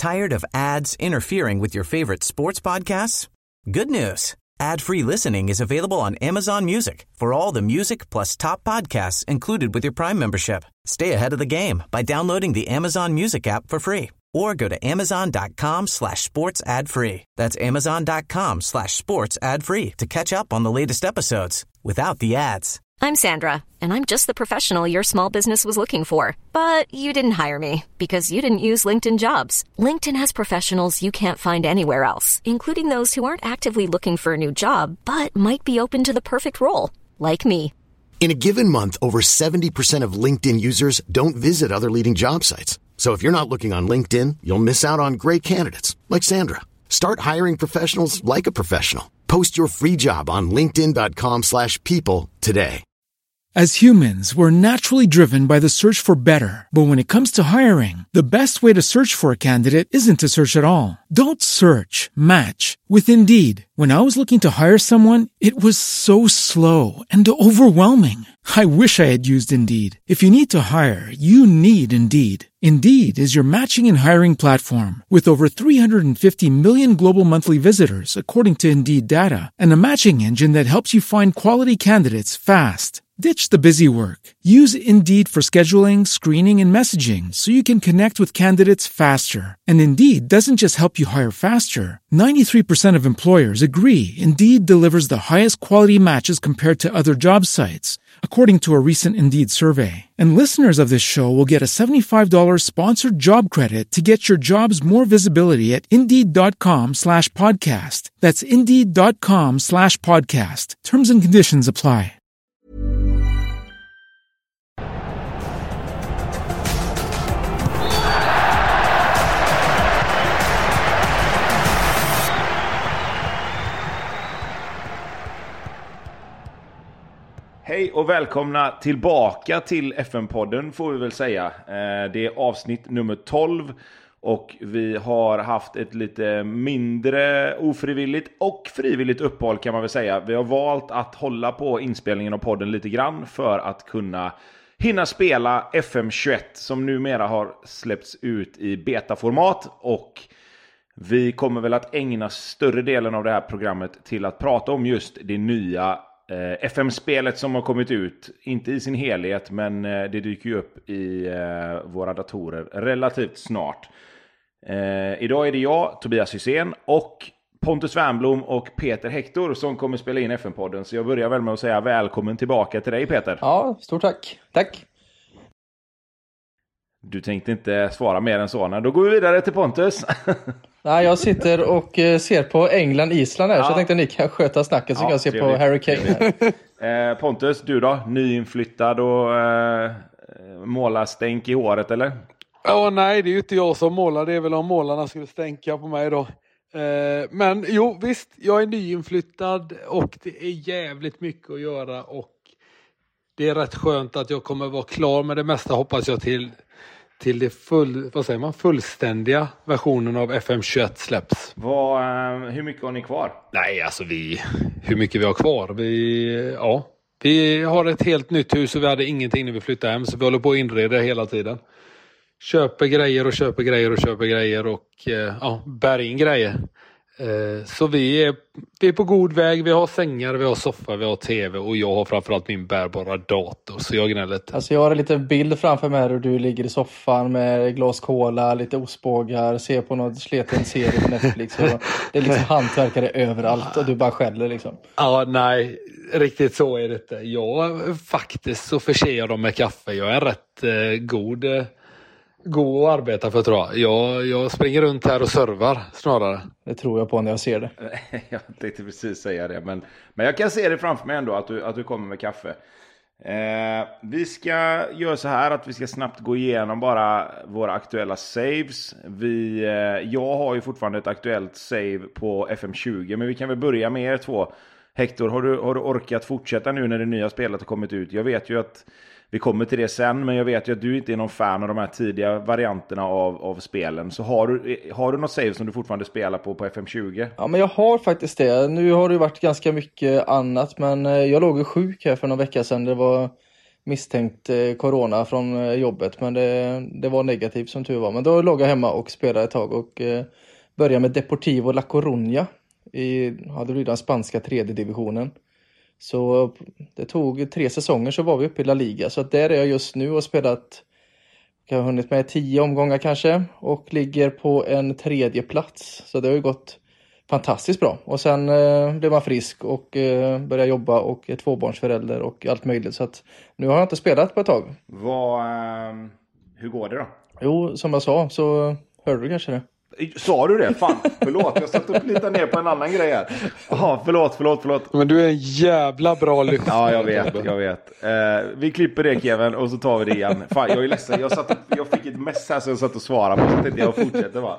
Tired of ads interfering with your favorite sports podcasts? Good news. Ad-free listening is available on Amazon Music for all the music plus top podcasts included with your Prime membership. Stay ahead of the game by downloading the Amazon Music app for free or go to amazon.com/sports ad free. That's amazon.com/sports ad free to catch up on the latest episodes without the ads. I'm Sandra, and I'm just the professional your small business was looking for. But you didn't hire me because you didn't use LinkedIn Jobs. LinkedIn has professionals you can't find anywhere else, including those who aren't actively looking for a new job, but might be open to the perfect role, like me. In a given month, over 70% of LinkedIn users don't visit other leading job sites. So if you're not looking on LinkedIn, you'll miss out on great candidates, like Sandra. Start hiring professionals like a professional. Post your free job on linkedin.com/people today. As humans, we're naturally driven by the search for better. But when it comes to hiring, the best way to search for a candidate isn't to search at all. Don't search, match with Indeed. When I was looking to hire someone, it was so slow and overwhelming. I wish I had used Indeed. If you need to hire, you need Indeed. Indeed is your matching and hiring platform with over 350 million global monthly visitors, according to Indeed data, and a matching engine that helps you find quality candidates fast. Ditch the busy work. Use Indeed for scheduling, screening, and messaging so you can connect with candidates faster. And Indeed doesn't just help you hire faster. 93% of employers agree Indeed delivers the highest quality matches compared to other job sites, according to a recent Indeed survey. And listeners of this show will get a $75 sponsored job credit to get your jobs more visibility at Indeed.com/podcast. That's Indeed.com/podcast. Terms and conditions apply. Hej och välkomna tillbaka till FM-podden får vi väl säga. Det är avsnitt nummer 12 och vi har haft ett lite mindre ofrivilligt och frivilligt uppehåll kan man väl säga. Vi har valt att hålla på inspelningen av podden lite grann för att kunna hinna spela FM21 som numera har släppts ut i betaformat, och vi kommer väl att ägna större delen av det här programmet till att prata om just det nya FM-spelet som har kommit ut, inte i sin helhet, men det dyker ju upp i våra datorer relativt snart. Idag är det jag, Tobias Hysén, och Pontus Wernblom och Peter Hector som kommer spela in FM-podden. Så jag börjar väl med att säga välkommen tillbaka till dig, Peter. Ja, stort tack. Tack. Du tänkte inte svara mer än så. Då går vi vidare till Pontus. Nej, jag sitter och ser på England-Island här, så jag tänkte att ni kan sköta snacket så kan jag se på Harry Kane här. Pontus, du då? Nyinflyttad och målarstänk i håret, eller? Ja, nej, det är ju inte jag som målar. Det är väl om målarna skulle stänka på mig då. Men jo, visst, jag är nyinflyttad och det är jävligt mycket att göra, och det är rätt skönt att jag kommer vara klar med det mesta, hoppas jag, till det fullständiga versionen av FM21 släpps. Hur mycket har ni kvar? Nej, alltså hur mycket vi har kvar? Vi har ett helt nytt hus och vi hade ingenting när vi flyttade hem, så vi håller på att inreda hela tiden. Köper grejer och bär in grejer. Så vi är på god väg. Vi har sängar, vi har soffa, vi har tv, och jag har framförallt min bärbara dator, så jag gnäller inte. Alltså jag har en liten bild framför mig och du ligger i soffan med glas cola, lite ostbågar, ser på något sleten serie på Netflix, och det är liksom hantverkare överallt och du bara skäller liksom. Ja, nej, riktigt så är det inte. Jag faktiskt så förser jag dem med kaffe. Jag är rätt god att arbeta för, tror jag. Jag springer runt här och servar snarare. Det tror jag på när jag ser det. Jag tänkte precis säga det, men jag kan se det framför mig ändå att du kommer med kaffe. Vi ska göra så här att vi ska snabbt gå igenom bara våra aktuella saves. Jag har ju fortfarande ett aktuellt save på FM20, men vi kan väl börja med er två. Hector, har du orkat fortsätta nu när det nya spelet har kommit ut? Jag vet ju att vi kommer till det sen, men jag vet ju att du inte är någon fan av de här tidiga varianterna av spelen. Så har du något save som du fortfarande spelar på FM20? Ja, men jag har faktiskt det. Nu har det varit ganska mycket annat, men jag låg sjuk här för några veckor sedan. Det var misstänkt corona från jobbet, men det var negativt som tur var. Men då låg jag hemma och spelade ett tag och började med Deportivo La Coruña hade blivit den spanska 3:e divisionen. Så det tog 3 säsonger så var vi uppe i La Liga. Så att där är jag just nu och spelat, jag har hunnit med 10 omgångar kanske och ligger på en 3:e plats. Så det har ju gått fantastiskt bra. Och sen blev man frisk och började jobba och är 2-barnsförälder och allt möjligt. Så att nu har jag inte spelat på ett tag. Hur går det då? Jo, som jag sa så hörde du kanske det. Sa du det? Fan, förlåt. Jag satt upp lite ner på en annan grej här. Jaha, förlåt. Men du är en jävla bra lyssnare. Ja, jag vet. Vi klipper det, Kevin, och så tar vi det igen. Fan, jag är ledsen. Jag fick ett mess här så jag satt och svarade på. Så tänkte jag fortsätter, va?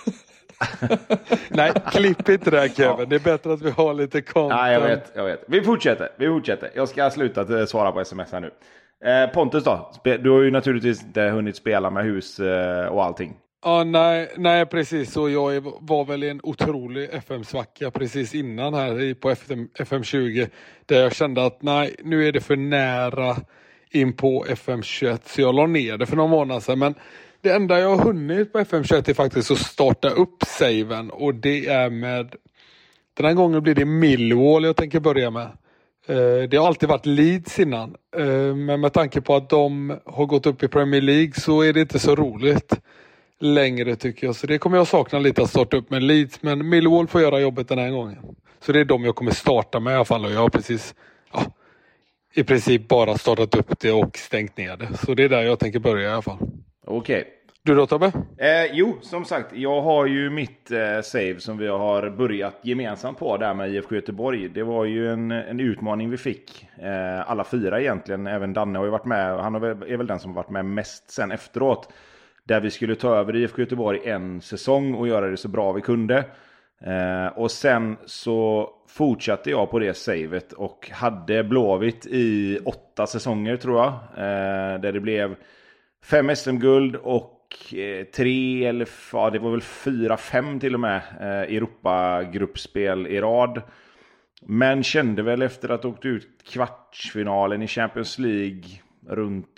Nej, klipp inte det här, Kevin. Ja. Det är bättre att vi har lite content. Nej, jag vet. Vi fortsätter. Jag ska sluta svara på sms här nu. Pontus då? Du har ju naturligtvis inte hunnit spela med hus och allting. Ja, nej, precis. Så jag var väl i en otrolig FM-svacka precis innan här på FM20. Där jag kände att nej, nu är det för nära in på FM21. Så jag la ner det för några månader sedan. Men det enda jag har hunnit på FM21 är faktiskt att starta upp saven. Och det är med... Den här gången blir det Millwall jag tänker börja med. Det har alltid varit Leeds innan. Men med tanke på att de har gått upp i Premier League så är det inte så roligt längre tycker jag. Så det kommer jag sakna lite att starta upp med Leeds. Men Millwall får göra jobbet den här gången. Så det är de jag kommer starta med i alla fall. Och jag har precis i princip bara startat upp det och stängt ner det. Så det är där jag tänker börja i alla fall. Okej. Du då, Tobbe? Jo, som sagt, jag har ju mitt save som vi har börjat gemensamt på där med IFK Göteborg. Det var ju en utmaning vi fick. Alla 4 egentligen. Även Danne har ju varit med. Han är väl den som varit med mest sen efteråt. Där vi skulle ta över IFK Göteborg en säsong och göra det så bra vi kunde. Och sen så fortsatte jag på det savet och hade Blåvitt i 8 säsonger tror jag. Där det blev 5 SM-guld och 3 eller det var väl 4-5 till och med Europa-gruppspel i rad. Men kände väl efter att ha åkt ut kvartsfinalen i Champions League runt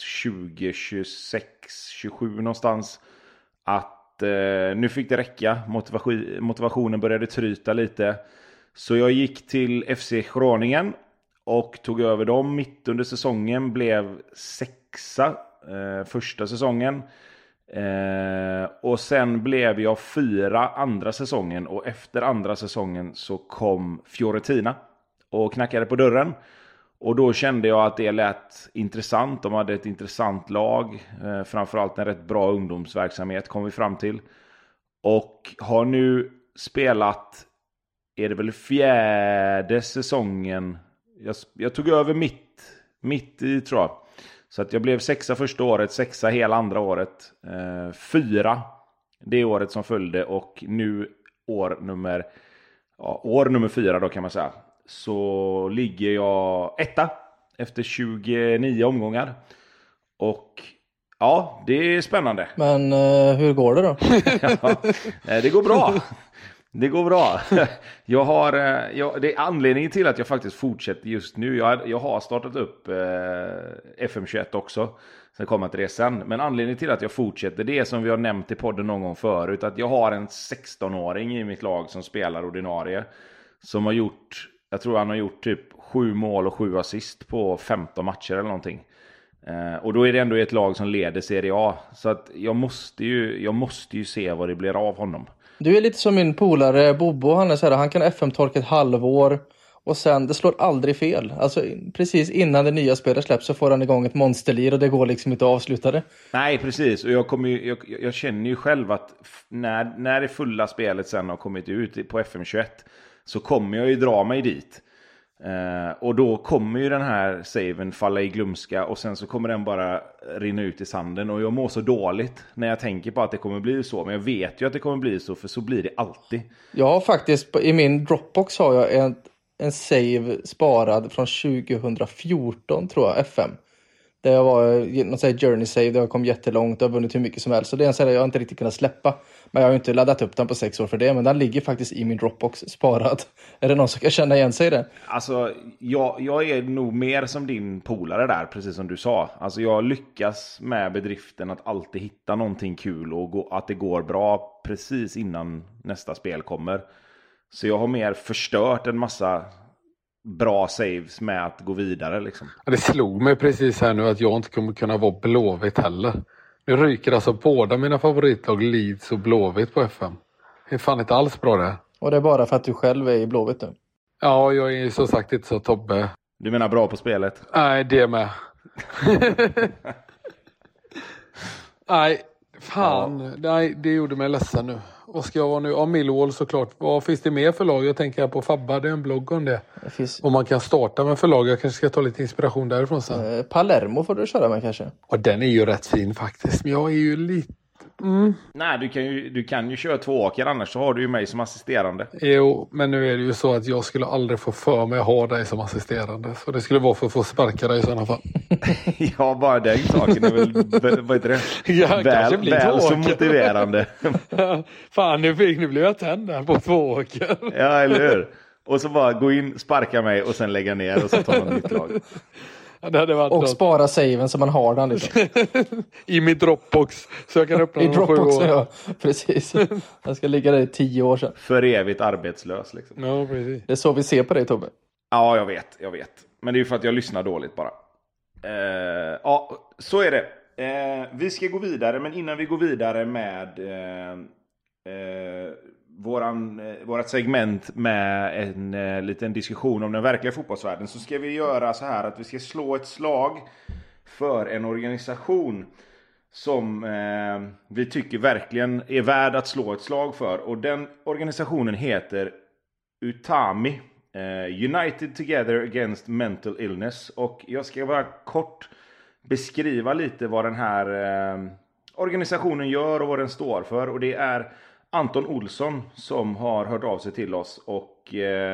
2026-27 någonstans att nu fick det räcka. Motivationen började tryta lite. Så jag gick till FC Groningen och tog över dem mitt under säsongen. Blev 6:a första säsongen. Och sen blev jag 4 andra säsongen. Och efter andra säsongen så kom Fiorentina och knackade på dörren. Och då kände jag att det lät intressant. De hade ett intressant lag. Framförallt en rätt bra ungdomsverksamhet kom vi fram till. Och har nu spelat, är det väl 4:e säsongen. Jag tog över mitt i tror jag. Så att jag blev 6:a första året, 6:a hela andra året. 4 det året som följde och nu år nummer 4 då kan man säga. Så ligger jag 1:a efter 29 omgångar. Och ja, det är spännande. Men hur går det då? Det går bra. Det går bra. Det är anledningen till att jag faktiskt fortsätter just nu. Jag har startat upp FM21 också. Sen kommer jag till det sen. Men anledningen till att jag fortsätter, det är som vi har nämnt i podden någon gång förut. Att jag har en 16-åring i mitt lag som spelar ordinarie. Som har gjort, jag tror han har gjort typ 7 mål och 7 assist på 15 matcher eller någonting. Och då är det ändå ett lag som leder Serie A. Så att jag måste ju se vad det blir av honom. Du är lite som min polare Bobo, han är så här, han kan FM-torka ett halvår och sen, det slår aldrig fel. Alltså precis innan det nya spelet släpps så får han igång ett monsterlir och det går liksom inte att avsluta det. Nej, precis. Och jag känner ju själv att när det fulla spelet sen har kommit ut på FM21 så kommer jag ju dra mig dit. Och då kommer ju den här saven falla i glömska och sen så kommer den bara rinna ut i sanden och jag mår så dåligt när jag tänker på att det kommer bli så, men jag vet ju att det kommer bli så, för så blir det alltid. Jag har faktiskt i min Dropbox har jag en save sparad från 2014 tror jag, FM. Där jag var någon sån här journey save där jag kom jättelångt och har vunnit hur mycket som helst. Så det är en sån här jag inte riktigt kunnat släppa. Men jag har ju inte laddat upp den på 6 år för det, men den ligger faktiskt i min Dropbox sparad. Är det någon som kan känna igen sig i det? Alltså, jag är nog mer som din polare där, precis som du sa. Alltså, jag lyckas med bedriften att alltid hitta någonting kul och att det går bra precis innan nästa spel kommer. Så jag har mer förstört en massa bra saves med att gå vidare liksom. Ja, det slog mig precis här nu att jag inte kommer kunna vara Blåvitt heller. Nu ryker alltså båda mina favoritlag Leeds och Blåvitt på FM. Det är fan inte alls bra det. Och det är bara för att du själv är i Blåvitt nu? Ja, jag är som sagt inte så Tobbe. Du menar bra på spelet? Nej, det med. Nej, fan. Ja. Nej, det gjorde mig ledsen nu. Vad ska jag vara nu? Ja, Millwall såklart. Vad finns det mer för lag? Jag tänker på Fabba, det är en blogg om det. Och man kan starta med förlag. Jag kanske ska ta lite inspiration därifrån sen. Palermo får du köra med kanske. Och den är ju rätt fin faktiskt. Men jag är ju lite... Nej, du kan ju köra 2 åker, annars så har du ju mig som assisterande. Jo, men nu är det ju så att jag skulle aldrig få för mig att ha dig som assisterande. Så det skulle vara för att få sparka dig i sådana fall. Ja, bara den saken är väl, vad heter det? Ja, väl så motiverande. Fan, nu blev jag tänd där på 2 åker. Ja, eller hur? Och så bara gå in, sparka mig och sen lägga ner och så ta något nytt lag. Ja, och spara saven så man har den liksom. I min Dropbox. Så jag kan öppna i Dropbox, ja. Precis. Jag ska ligga där i 10 år sedan. För evigt arbetslös liksom. Ja, precis. Det är så vi ser på dig, Tobbe. Ja, jag vet. Men det är ju för att jag lyssnar dåligt bara. Ja, så är det. Vi ska gå vidare, men innan vi går vidare med vårat segment med en liten diskussion om den verkliga fotbollsvärlden, så ska vi göra så här att vi ska slå ett slag för en organisation som vi tycker verkligen är värd att slå ett slag för. Och den organisationen heter UTAMI, United Together Against Mental Illness. Och jag ska bara kort beskriva lite vad den här organisationen gör och vad den står för. Och det är Anton Olsson som har hört av sig till oss och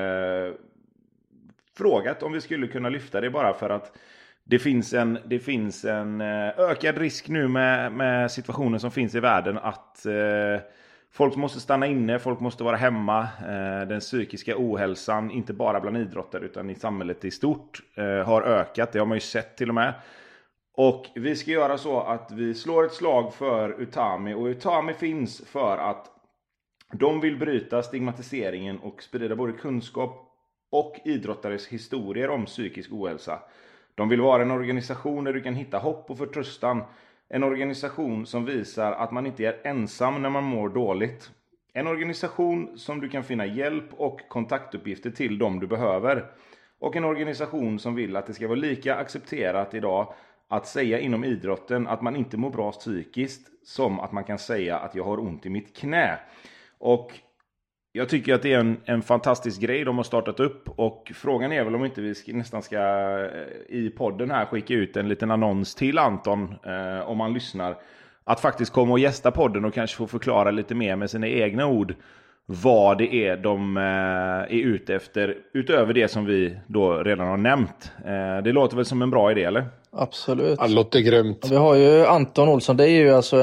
frågat om vi skulle kunna lyfta det, bara för att det finns en ökad risk nu med situationen som finns i världen att folk måste stanna inne, folk måste vara hemma. Den psykiska ohälsan, inte bara bland idrottare utan i samhället i stort, har ökat. Det har man ju sett till och med. Och vi ska göra så att vi slår ett slag för UTAMI. Och UTAMI finns för att de vill bryta stigmatiseringen och sprida både kunskap och idrottares historier om psykisk ohälsa. De vill vara en organisation där du kan hitta hopp och förtröstan. En organisation som visar att man inte är ensam när man mår dåligt. En organisation som du kan finna hjälp och kontaktuppgifter till dem du behöver. Och en organisation som vill att det ska vara lika accepterat idag att säga inom idrotten att man inte mår bra psykiskt som att man kan säga att jag har ont i mitt knä. Och jag tycker att det är en fantastisk grej de har startat upp. Och frågan är väl om inte vi nästan ska i podden här skicka ut en liten annons till Anton, om han lyssnar, att faktiskt komma och gästa podden och kanske få förklara lite mer med sina egna ord vad det är de är ute efter utöver det som vi då redan har nämnt. Det låter väl som en bra idé, eller? Absolut. Det låter grymt. Vi har ju Anton Olsson, det är ju alltså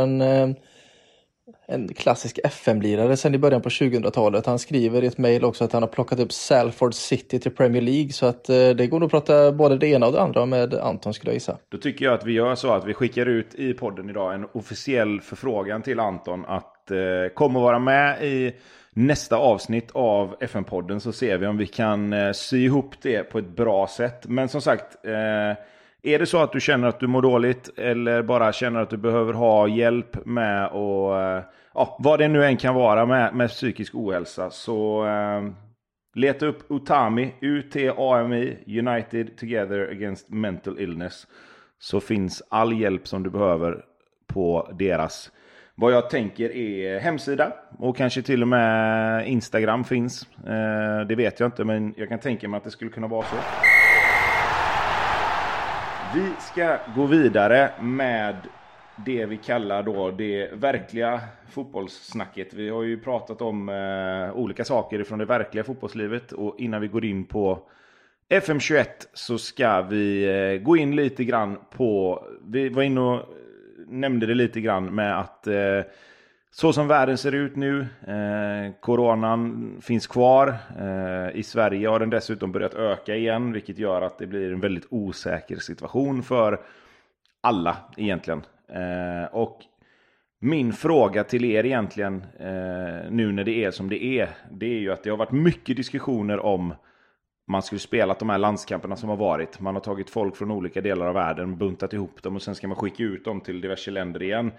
en klassisk FM-lirare sedan i början på 2000-talet. Han skriver i ett mejl också att han har plockat upp Salford City till Premier League. Så att det går att prata både det ena och det andra med Anton, skulle jag gissa. Då tycker jag att vi gör så att vi skickar ut i podden idag en officiell förfrågan till Anton att komma och vara med i nästa avsnitt av FN-podden, så ser vi om vi kan sy ihop det på ett bra sätt. Men som sagt, är det så att du känner att du mår dåligt eller bara känner att du behöver ha hjälp med och vad det nu än kan vara med psykisk ohälsa, så leta upp UTAMI, UTAMI, United Together Against Mental Illness, så finns all hjälp som du behöver på deras, vad jag tänker är, hemsida, och kanske till och med Instagram finns. Det vet jag inte, men jag kan tänka mig att det skulle kunna vara så. Vi ska gå vidare med det vi kallar då det verkliga fotbollssnacket. Vi har ju pratat om olika saker från det verkliga fotbollslivet, och innan vi går in på FM21 så ska vi gå in lite grann på, vi var inne och nämnde det lite grann med att så som världen ser ut nu, coronan finns kvar. I Sverige har den dessutom börjat öka igen, vilket gör att det blir en väldigt osäker situation för alla egentligen. Och min fråga till er egentligen, nu när det är som det är ju att det har varit mycket diskussioner om man skulle spela de här landskamperna som har varit. Man har tagit folk från olika delar av världen, buntat ihop dem och sen ska man skicka ut dem till diverse länder igen.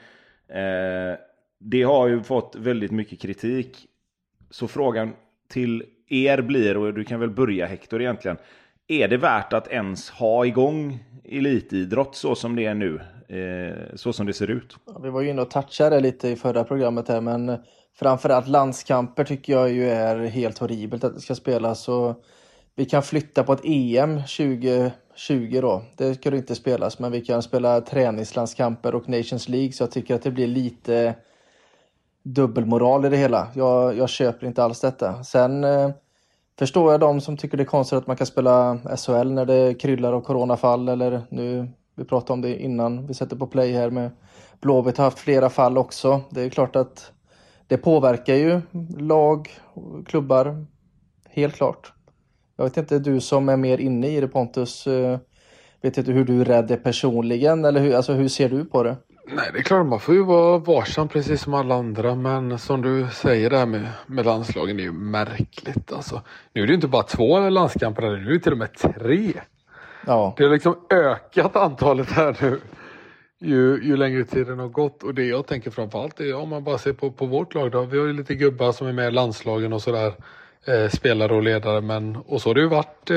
Det har ju fått väldigt mycket kritik. Så frågan till er blir, och du kan väl börja Hector egentligen, är det värt att ens ha igång elitidrott så som det är nu? Så som det ser ut? Vi var ju inne och touchade lite i förra programmet här, men framförallt landskamper tycker jag ju är helt horribelt att det ska spelas. Så vi kan flytta på ett EM 2020 då. Det ska det inte spelas, men vi kan spela träningslandskamper och Nations League, så jag tycker att det blir lite dubbelmoral i det hela. Jag köper inte alls detta. Sen förstår jag de som tycker det är konstigt att man kan spela SHL när det kryllar av coronafall, eller nu, vi pratade om det innan vi sätter på play här med Blåvitt har haft flera fall också. Det är klart att det påverkar ju lag och klubbar, helt klart. Jag vet inte, du som är mer inne i det, Pontus, vet inte hur du är rädd personligen, eller hur ser du på det? Nej, det är klart, man får ju vara varsam precis som alla andra, men som du säger där med landslagen, det är ju märkligt alltså. Nu är det ju inte bara 2 landskamper, nu är det till och med 3. Ja. Det har liksom ökat antalet här nu ju längre tiden har gått, och det jag tänker framförallt är, om man bara ser på vårt lag då, vi har ju lite gubbar som är med i landslagen och sådär, spelare och ledare, men och så har det ju varit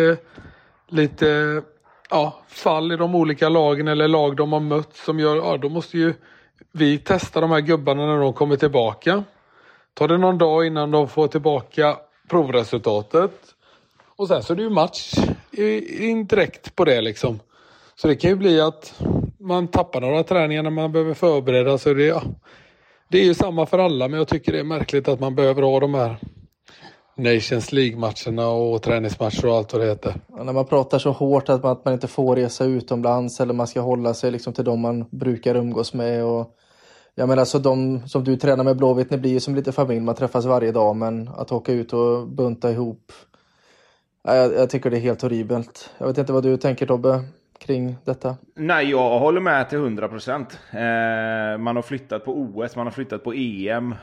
lite fall i de olika lagen eller lag de har mött som gör, då måste ju vi testa de här gubbarna när de kommer tillbaka. Tar det någon dag innan de får tillbaka provresultatet, och sen så är det ju match direkt på det liksom. Så det kan ju bli att man tappar några träningar när man behöver förbereda, så det är ju samma för alla, men jag tycker det är märkligt att man behöver ha de här Nations League-matcherna och träningsmatcher och allt vad det heter. Ja, när man pratar så hårt att man inte får resa utomlands, eller man ska hålla sig liksom till de man brukar umgås med. Och jag menar, så de som du tränar med Blåvitt, det blir ju som lite familj, man träffas varje dag, men att åka ut och bunta ihop, jag tycker det är helt horribelt. Jag vet inte vad du tänker, Tobbe, kring detta? Nej, jag håller med till 100%. Man har flyttat på OS, man har flyttat på EM.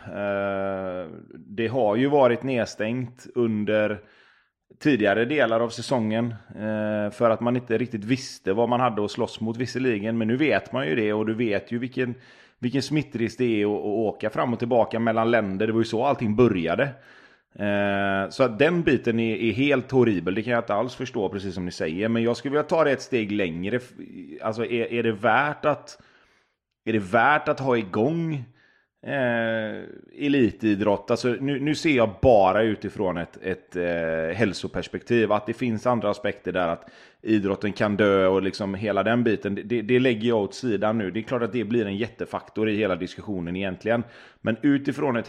Det har ju varit nedstängt under tidigare delar av säsongen, för att man inte riktigt visste vad man hade att slåss mot visserligen. Men nu vet man ju det, och du vet ju vilken smittrisk det är att åka fram och tillbaka mellan länder. Det var ju så allting började. Så att den biten är helt horribel. Det kan jag inte alls förstå, precis som ni säger. Men jag skulle vilja ta det ett steg längre. Alltså är det värt att ha igång elitidrott? Alltså nu ser jag bara utifrån ett hälsoperspektiv, att det finns andra aspekter där, att idrotten kan dö och liksom hela den biten, det lägger jag åt sidan nu. Det är klart att det blir en jättefaktor i hela diskussionen egentligen, men utifrån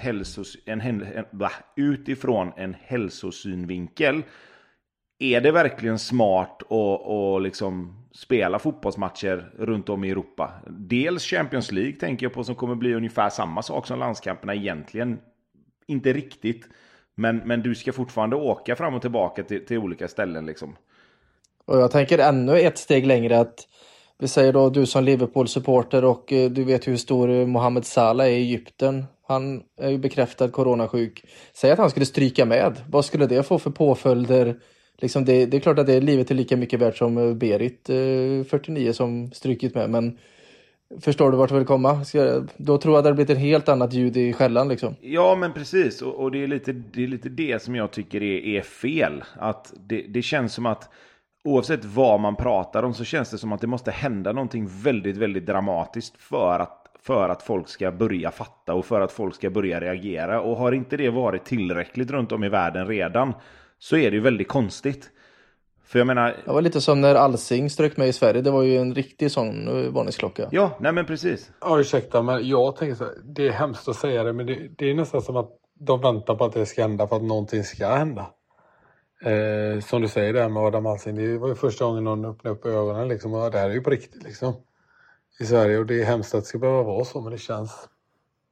utifrån en hälsosynvinkel, är det verkligen smart att liksom spela fotbollsmatcher runt om i Europa? Dels Champions League tänker jag på, som kommer bli ungefär samma sak som landskamperna egentligen. Inte riktigt, men du ska fortfarande åka fram och tillbaka till olika ställen liksom. Och jag tänker ännu ett steg längre, att vi säger då, du som Liverpool-supporter, och du vet hur stor Mohamed Salah är i Egypten. Han är ju bekräftad coronasjuk. Säg att han skulle stryka med. Vad skulle det få för påföljder? Liksom det är klart att livet är lika mycket värt som Berit 49 som strykit med, men förstår du vart du vill komma? Då tror jag att det har blivit ett helt annat ljud i skällan liksom. Ja, men precis, och det är lite det som jag tycker är fel. Att det känns som att oavsett vad man pratar om, så känns det som att det måste hända någonting väldigt, väldigt dramatiskt för att folk ska börja fatta och för att folk ska börja reagera. Och har inte det varit tillräckligt runt om i världen redan, så är det ju väldigt konstigt. För jag menar, det var lite som när Alsing strök med i Sverige. Det var ju en riktig sån varningsklocka. Ja, nej men precis. Ja, ursäkta, men jag tänker så här, det är hemskt att säga det, men det är nästan som att de väntar på att det ska hända för att någonting ska hända. Som du säger där med Adam Alsing, det var ju första gången någon öppnade upp ögonen liksom, och det här är ju på riktigt liksom i Sverige, och det är hemskt att det ska behöva vara så, men det känns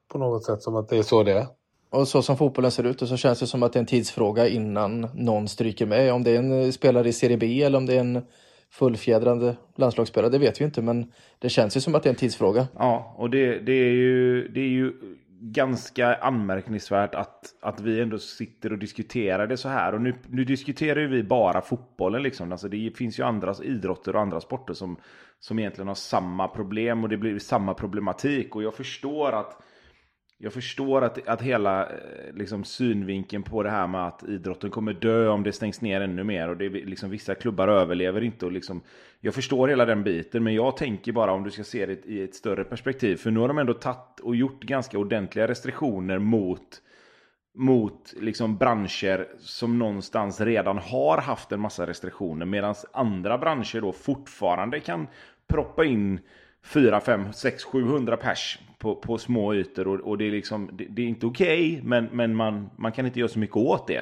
på något sätt som att det är så det är. Och så som fotbollen ser ut, och så känns det som att det är en tidsfråga innan någon stryker med. Om det är en spelare i Serie B eller om det är en fullfjädrade landslagsspelare, det vet vi inte. Men det känns ju som att det är en tidsfråga. Ja, och det är ju ganska anmärkningsvärt att vi ändå sitter och diskuterar det så här. Och nu diskuterar ju vi bara fotbollen liksom. Alltså det finns ju andra idrotter och andra sporter som egentligen har samma problem, och det blir samma problematik. Och jag förstår att hela liksom, synvinkeln på det här med att idrotten kommer dö om det stängs ner ännu mer, och det är, liksom, vissa klubbar överlever inte, och liksom, jag förstår hela den biten, men jag tänker bara om du ska se det i ett större perspektiv, för nu har de ändå tagit och gjort ganska ordentliga restriktioner mot liksom branscher som någonstans redan har haft en massa restriktioner, medan andra branscher då fortfarande kan proppa in 4, 5, 6, 700 pers på små ytor, och det är liksom, det är inte okej, men man kan inte göra så mycket åt det.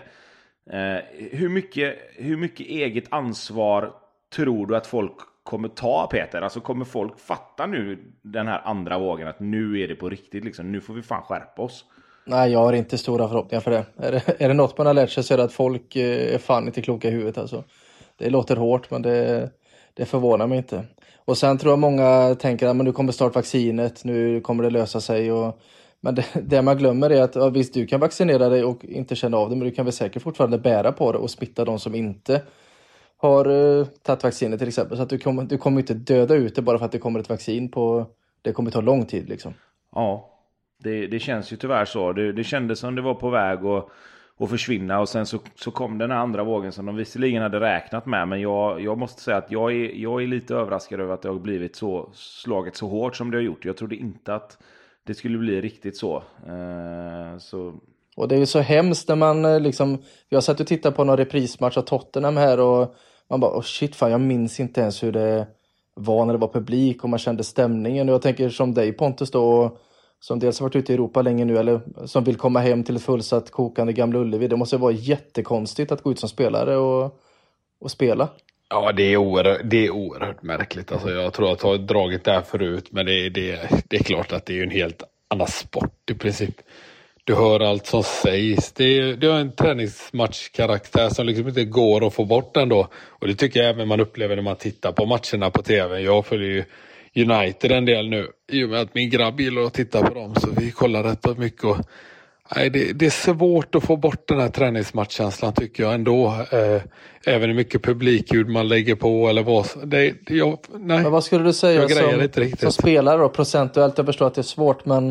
Hur mycket eget ansvar tror du att folk kommer ta, Peter? Alltså kommer folk fatta nu den här andra vågen, att nu är det på riktigt liksom, nu får vi fan skärpa oss? Nej, jag har inte stora förhoppningar för det. Är det något man har lärt sig så är det att folk är fan inte kloka i huvudet alltså. Det låter hårt, men det förvånar mig inte. Och sen tror jag många tänker att nu kommer snart vaccinet, nu kommer det lösa sig. Men det man glömmer är att visst, du kan vaccinera dig och inte känna av det, men du kan väl säkert fortfarande bära på det och smitta de som inte har tagit vaccinet till exempel. Så att du kommer inte döda ut det bara för att det kommer ett vaccin det kommer ta lång tid liksom. Ja, det känns ju tyvärr så. Det kändes som det var på väg att försvinna, och sen så kom den andra vågen som de visserligen hade räknat med, men jag måste säga att jag är lite överraskad över att det har blivit slaget så hårt som det har gjort. Jag trodde inte att det skulle bli riktigt så. Och det är ju så hemskt när man liksom, jag satt och tittade på någon reprismatch av Tottenham här, och man bara, shit fan, jag minns inte ens hur det var när det var publik och man kände stämningen. Och jag tänker som dig, Pontus då, som dels har varit ute i Europa länge nu, eller som vill komma hem till ett fullsatt kokande Gamla Ullevi. Det måste vara jättekonstigt att gå ut som spelare och spela. Ja, det är oerhört märkligt. Alltså, jag tror att jag har dragit det här förut, men det är klart att det är en helt annan sport i princip. Du hör allt som sägs. Det har en träningsmatchkaraktär som liksom inte går att få bort ändå. Och det tycker jag även man upplever när man tittar på matcherna på tv. Jag följer ju United en del nu, i och med att min grabb gillar att titta på dem, så vi kollar rätt mycket. Och, nej, det är svårt att få bort den här träningsmatchkänslan tycker jag ändå. Även hur mycket publikljud man lägger på eller vad. Nej. Men vad skulle du säga som spelare då, procentuellt? Jag förstår att det är svårt, men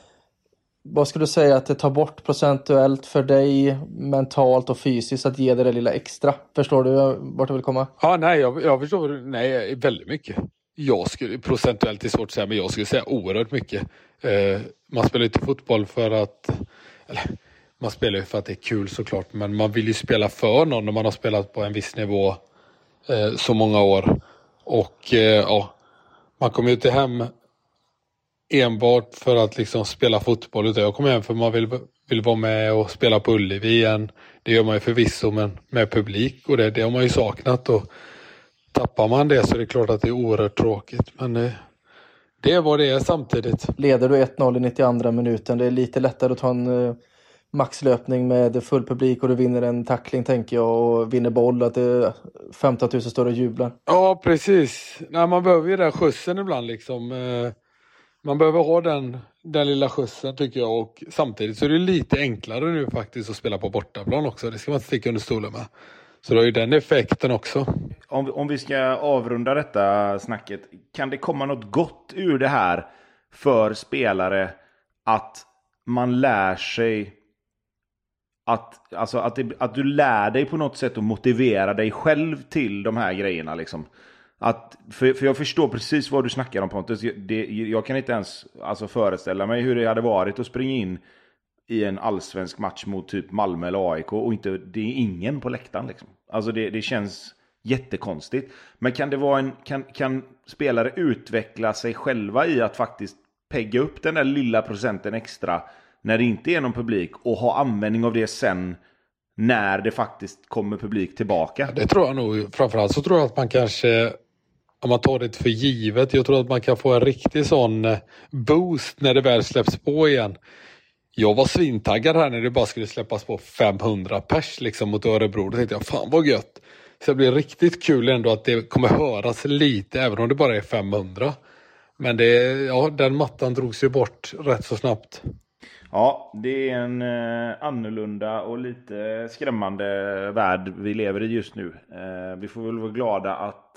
vad skulle du säga att det tar bort procentuellt för dig mentalt och fysiskt att ge det lilla extra? Förstår du vart jag vill komma? Ja, nej, jag förstår. Nej, väldigt mycket. Procentuellt är svårt att säga, men jag skulle säga oerhört mycket. Man spelar inte fotboll för att, eller man spelar ju för att det är kul såklart, men man vill ju spela för någon när man har spelat på en viss nivå så många år. Och man kommer ju inte hem enbart för att liksom spela fotboll, utan jag kommer hem för man vill vara med och spela på Ullevi igen. Det gör man ju förvisso, men med publik, och det har man ju saknat, och tappar man det så är det klart att det är oerhört tråkigt. Men det är vad det är samtidigt. Leder du 1-0 i 92 minuten, det är lite lättare att ta en maxlöpning med full publik och du vinner en tackling, tänker jag, och vinner boll, att det är 15 000 står och jublar. Ja, precis. Nej, man behöver ju den skjutsen ibland liksom. Man behöver ha den lilla skjutsen tycker jag, och samtidigt så är det lite enklare nu faktiskt att spela på bortaplan också. Det ska man inte sticka under stolen med. Så det är ju den effekten också. Om vi ska avrunda detta snacket, kan det komma något gott ur det här för spelare, att man lär sig att du lär dig på något sätt att motivera dig själv till de här grejerna liksom? För jag förstår precis vad du snackar om, Pontus. Jag kan inte ens föreställa mig hur det hade varit att springa in i en allsvensk match mot typ Malmö eller AIK och inte, det är ingen på läktaren liksom. Alltså det känns jättekonstigt. Men kan det vara kan spelare utveckla sig själva i att faktiskt pegga upp den där lilla procenten extra när det inte är någon publik, och ha användning av det sen när det faktiskt kommer publik tillbaka? Det tror jag nog. Framförallt så tror jag att man kanske, om man tar det för givet. Jag tror att man kan få en riktig sån boost när det väl släpps på igen. Jag var svintaggad här när det bara skulle släppas på 500 pers liksom mot Örebro. Då tänkte jag, fan vad gött. Så det blir riktigt kul ändå att det kommer höras lite, även om det bara är 500. Men den mattan drogs ju bort rätt så snabbt. Ja, det är en annorlunda och lite skrämmande värld vi lever i just nu. Vi får väl vara glada att...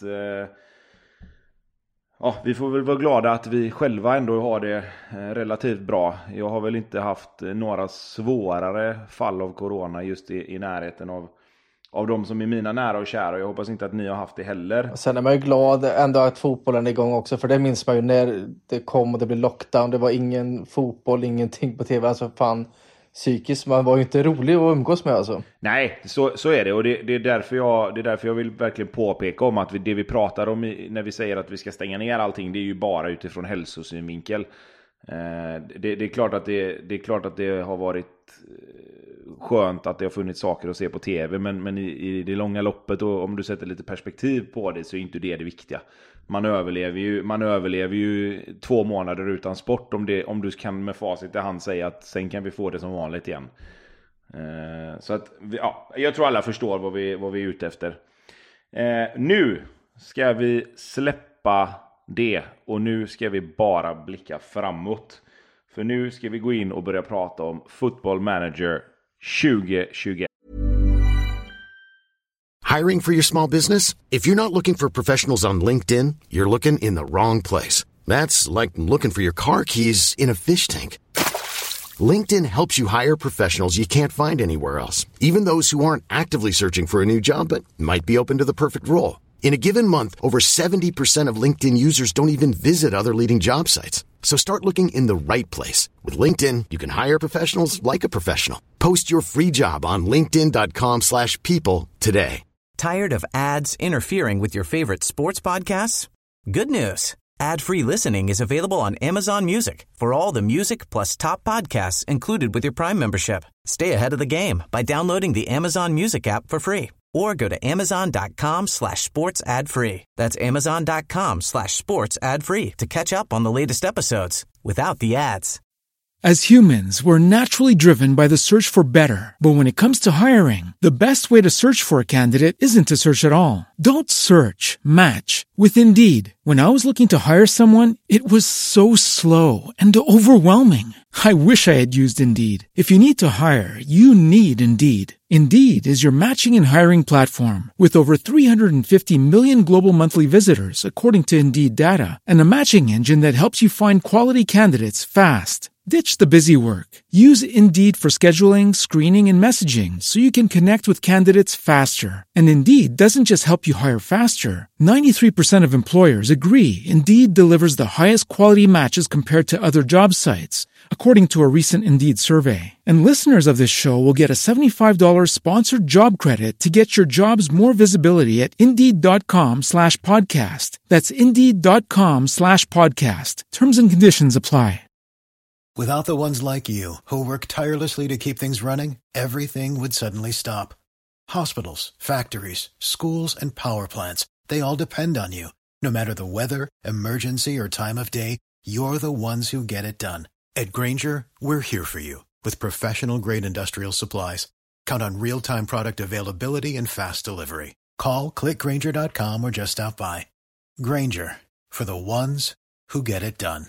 vi får väl vara glada att vi själva ändå har det relativt bra. Jag har väl inte haft några svårare fall av corona just i närheten av de som är mina nära och kära. Jag hoppas inte att ni har haft det heller. Sen är man ju glad ändå att fotbollen är igång också. För det minns man ju när det kom och det blev lockdown. Det var ingen fotboll, ingenting på tv. Alltså fan, psykiskt. Man var ju inte rolig att umgås med alltså. Nej, så är det. Och det är därför jag vill verkligen påpeka om att det vi pratar om när vi säger att vi ska stänga ner allting, det är ju bara utifrån hälsosynvinkel. Det är klart att det har varit skönt att det har funnits saker att se på tv, men i det långa loppet, och om du sätter lite perspektiv på det, så är inte det viktiga. Man överlever ju 2 månader utan sport, om du kan med facit i hand säga att sen kan vi få det som vanligt igen. Så att jag tror alla förstår vad vi är ute efter. Nu ska vi släppa det, och nu ska vi bara blicka framåt. För nu ska vi gå in och börja prata om Football Manager 2021. Hiring for your small business? If you're not looking for professionals on LinkedIn, you're looking in the wrong place. That's like looking for your car keys in a fish tank. LinkedIn helps you hire professionals you can't find anywhere else, even those who aren't actively searching for a new job but might be open to the perfect role. In a given month, over 70% of LinkedIn users don't even visit other leading job sites. So start looking in the right place. With LinkedIn, you can hire professionals like a professional. Post your free job on linkedin.com/people today. Tired of ads interfering with your favorite sports podcasts? Good news. Ad-free listening is available on Amazon Music for all the music plus top podcasts included with your Prime membership. Stay ahead of the game by downloading the Amazon Music app for free or go to amazon.com/sports ad free. That's amazon.com/sports ad free to catch up on the latest episodes without the ads. As humans, we're naturally driven by the search for better. But when it comes to hiring, the best way to search for a candidate isn't to search at all. Don't search, match with Indeed. When I was looking to hire someone, it was so slow and overwhelming. I wish I had used Indeed. If you need to hire, you need Indeed. Indeed is your matching and hiring platform with over 350 million global monthly visitors, according to Indeed data, and a matching engine that helps you find quality candidates fast. Ditch the busy work. Use Indeed for scheduling, screening, and messaging so you can connect with candidates faster. And Indeed doesn't just help you hire faster. 93% of employers agree Indeed delivers the highest quality matches compared to other job sites, according to a recent Indeed survey. And listeners of this show will get a $75 sponsored job credit to get your jobs more visibility at Indeed.com/podcast. That's Indeed.com/podcast. Terms and conditions apply. Without the ones like you, who work tirelessly to keep things running, everything would suddenly stop. Hospitals, factories, schools, and power plants, they all depend on you. No matter the weather, emergency, or time of day, you're the ones who get it done. At Grainger, we're here for you with professional-grade industrial supplies. Count on real-time product availability and fast delivery. Call, clickgrainger.com, or just stop by. Grainger, for the ones who get it done.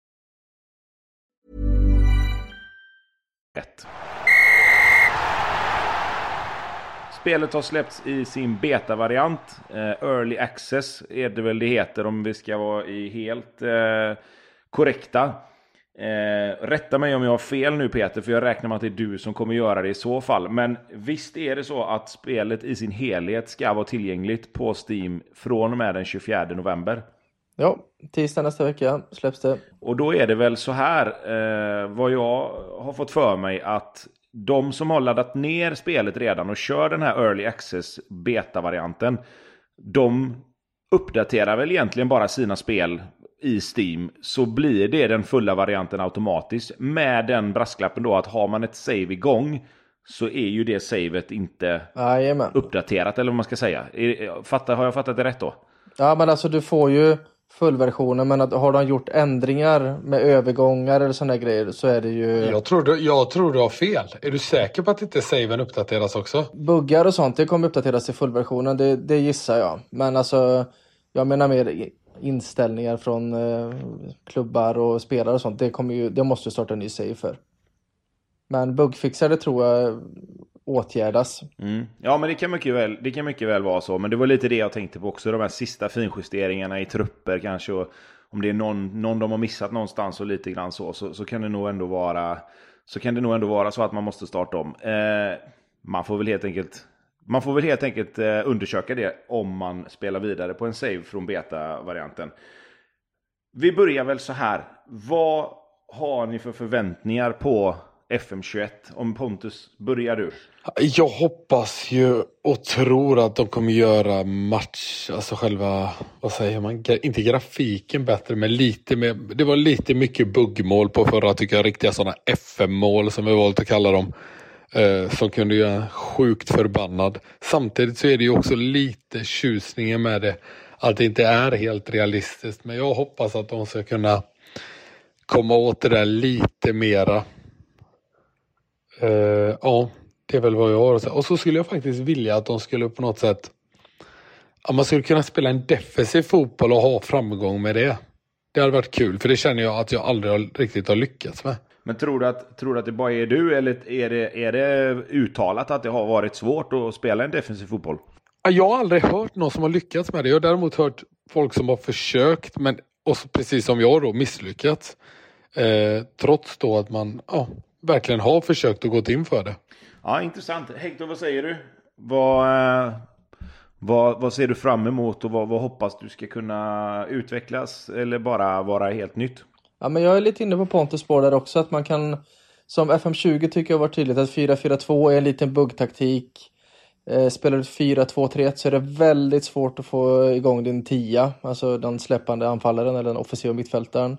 Spelet har släppts i sin beta-variant. Early Access är det väl det heter, om vi ska vara helt korrekta. Rätta mig om jag har fel nu, Peter, för jag räknar med att det är du som kommer göra det i så fall. Men visst är det så att spelet i sin helhet ska vara tillgängligt på Steam från och med den 24 november? Ja, tisdag nästa vecka släpps det. Och då är det väl så här, vad jag har fått för mig, att de som har laddat ner spelet redan och kör den här Early Access beta-varianten, de uppdaterar väl egentligen bara sina spel i Steam, så blir det den fulla varianten automatiskt, med den brasklappen då att har man ett save igång så är ju det savet inte uppdaterat, eller vad man ska säga. Har jag fattat det rätt då? Ja, men alltså du får ju fullversionen, men har de gjort ändringar med övergångar eller sådana grejer så är det ju... Jag tror du har fel. Är du säker på att inte saven uppdateras också? Buggar och sånt, det kommer uppdateras till fullversionen, det gissar jag. Men alltså, jag menar mer inställningar från klubbar och spelare och sånt. Det måste starta en ny save för. Men bugfixare tror jag åtgärdas. Ja, men det kan mycket väl vara så. Men det var lite det jag tänkte på också. De här sista finjusteringarna i trupper kanske. Och om det är någon de har missat någonstans och lite grann så kan det nog ändå vara så att man måste starta om. Man får väl helt enkelt undersöka det om man spelar vidare på en save från beta-varianten. Vi börjar väl så här. Vad har ni för förväntningar på FM21? Om Pontus, börjar du? Jag hoppas ju och tror att de kommer göra alltså själva, vad säger man, inte grafiken bättre, men lite mer. Det var lite mycket buggmål på förra, tycker jag, riktiga sådana FM-mål som vi valt att kalla dem, som kunde göra sjukt förbannad. Samtidigt så är det ju också lite tjusningen med det, att det inte är helt realistiskt, men jag hoppas att de ska kunna komma åt det där lite mera. Ja, det är väl vad jag har att säga. Och så skulle jag faktiskt vilja att de skulle på något sätt, man skulle kunna spela en defensiv fotboll och ha framgång med det. Det hade varit kul, för det känner jag att jag aldrig riktigt har lyckats med. Men tror du att det bara är du, eller är det uttalat att det har varit svårt att spela en defensiv fotboll? Jag har aldrig hört någon som har lyckats med det. Jag har däremot hört folk som har försökt, men också precis som jag då misslyckats. Trots då att man verkligen har försökt och gått in för det. Ja, intressant. Hector, vad säger du? Vad ser du fram emot och vad hoppas du ska kunna utvecklas eller bara vara helt nytt? Ja, men jag är lite inne på Pontus spår där också, att man kan, som FM20 tycker jag var tydligt, att 4-4-2 är en liten buggtaktik. Spelar du 4-2-3-1 så är det väldigt svårt att få igång din 10, alltså den släppande anfallaren eller den offensiva mittfältaren.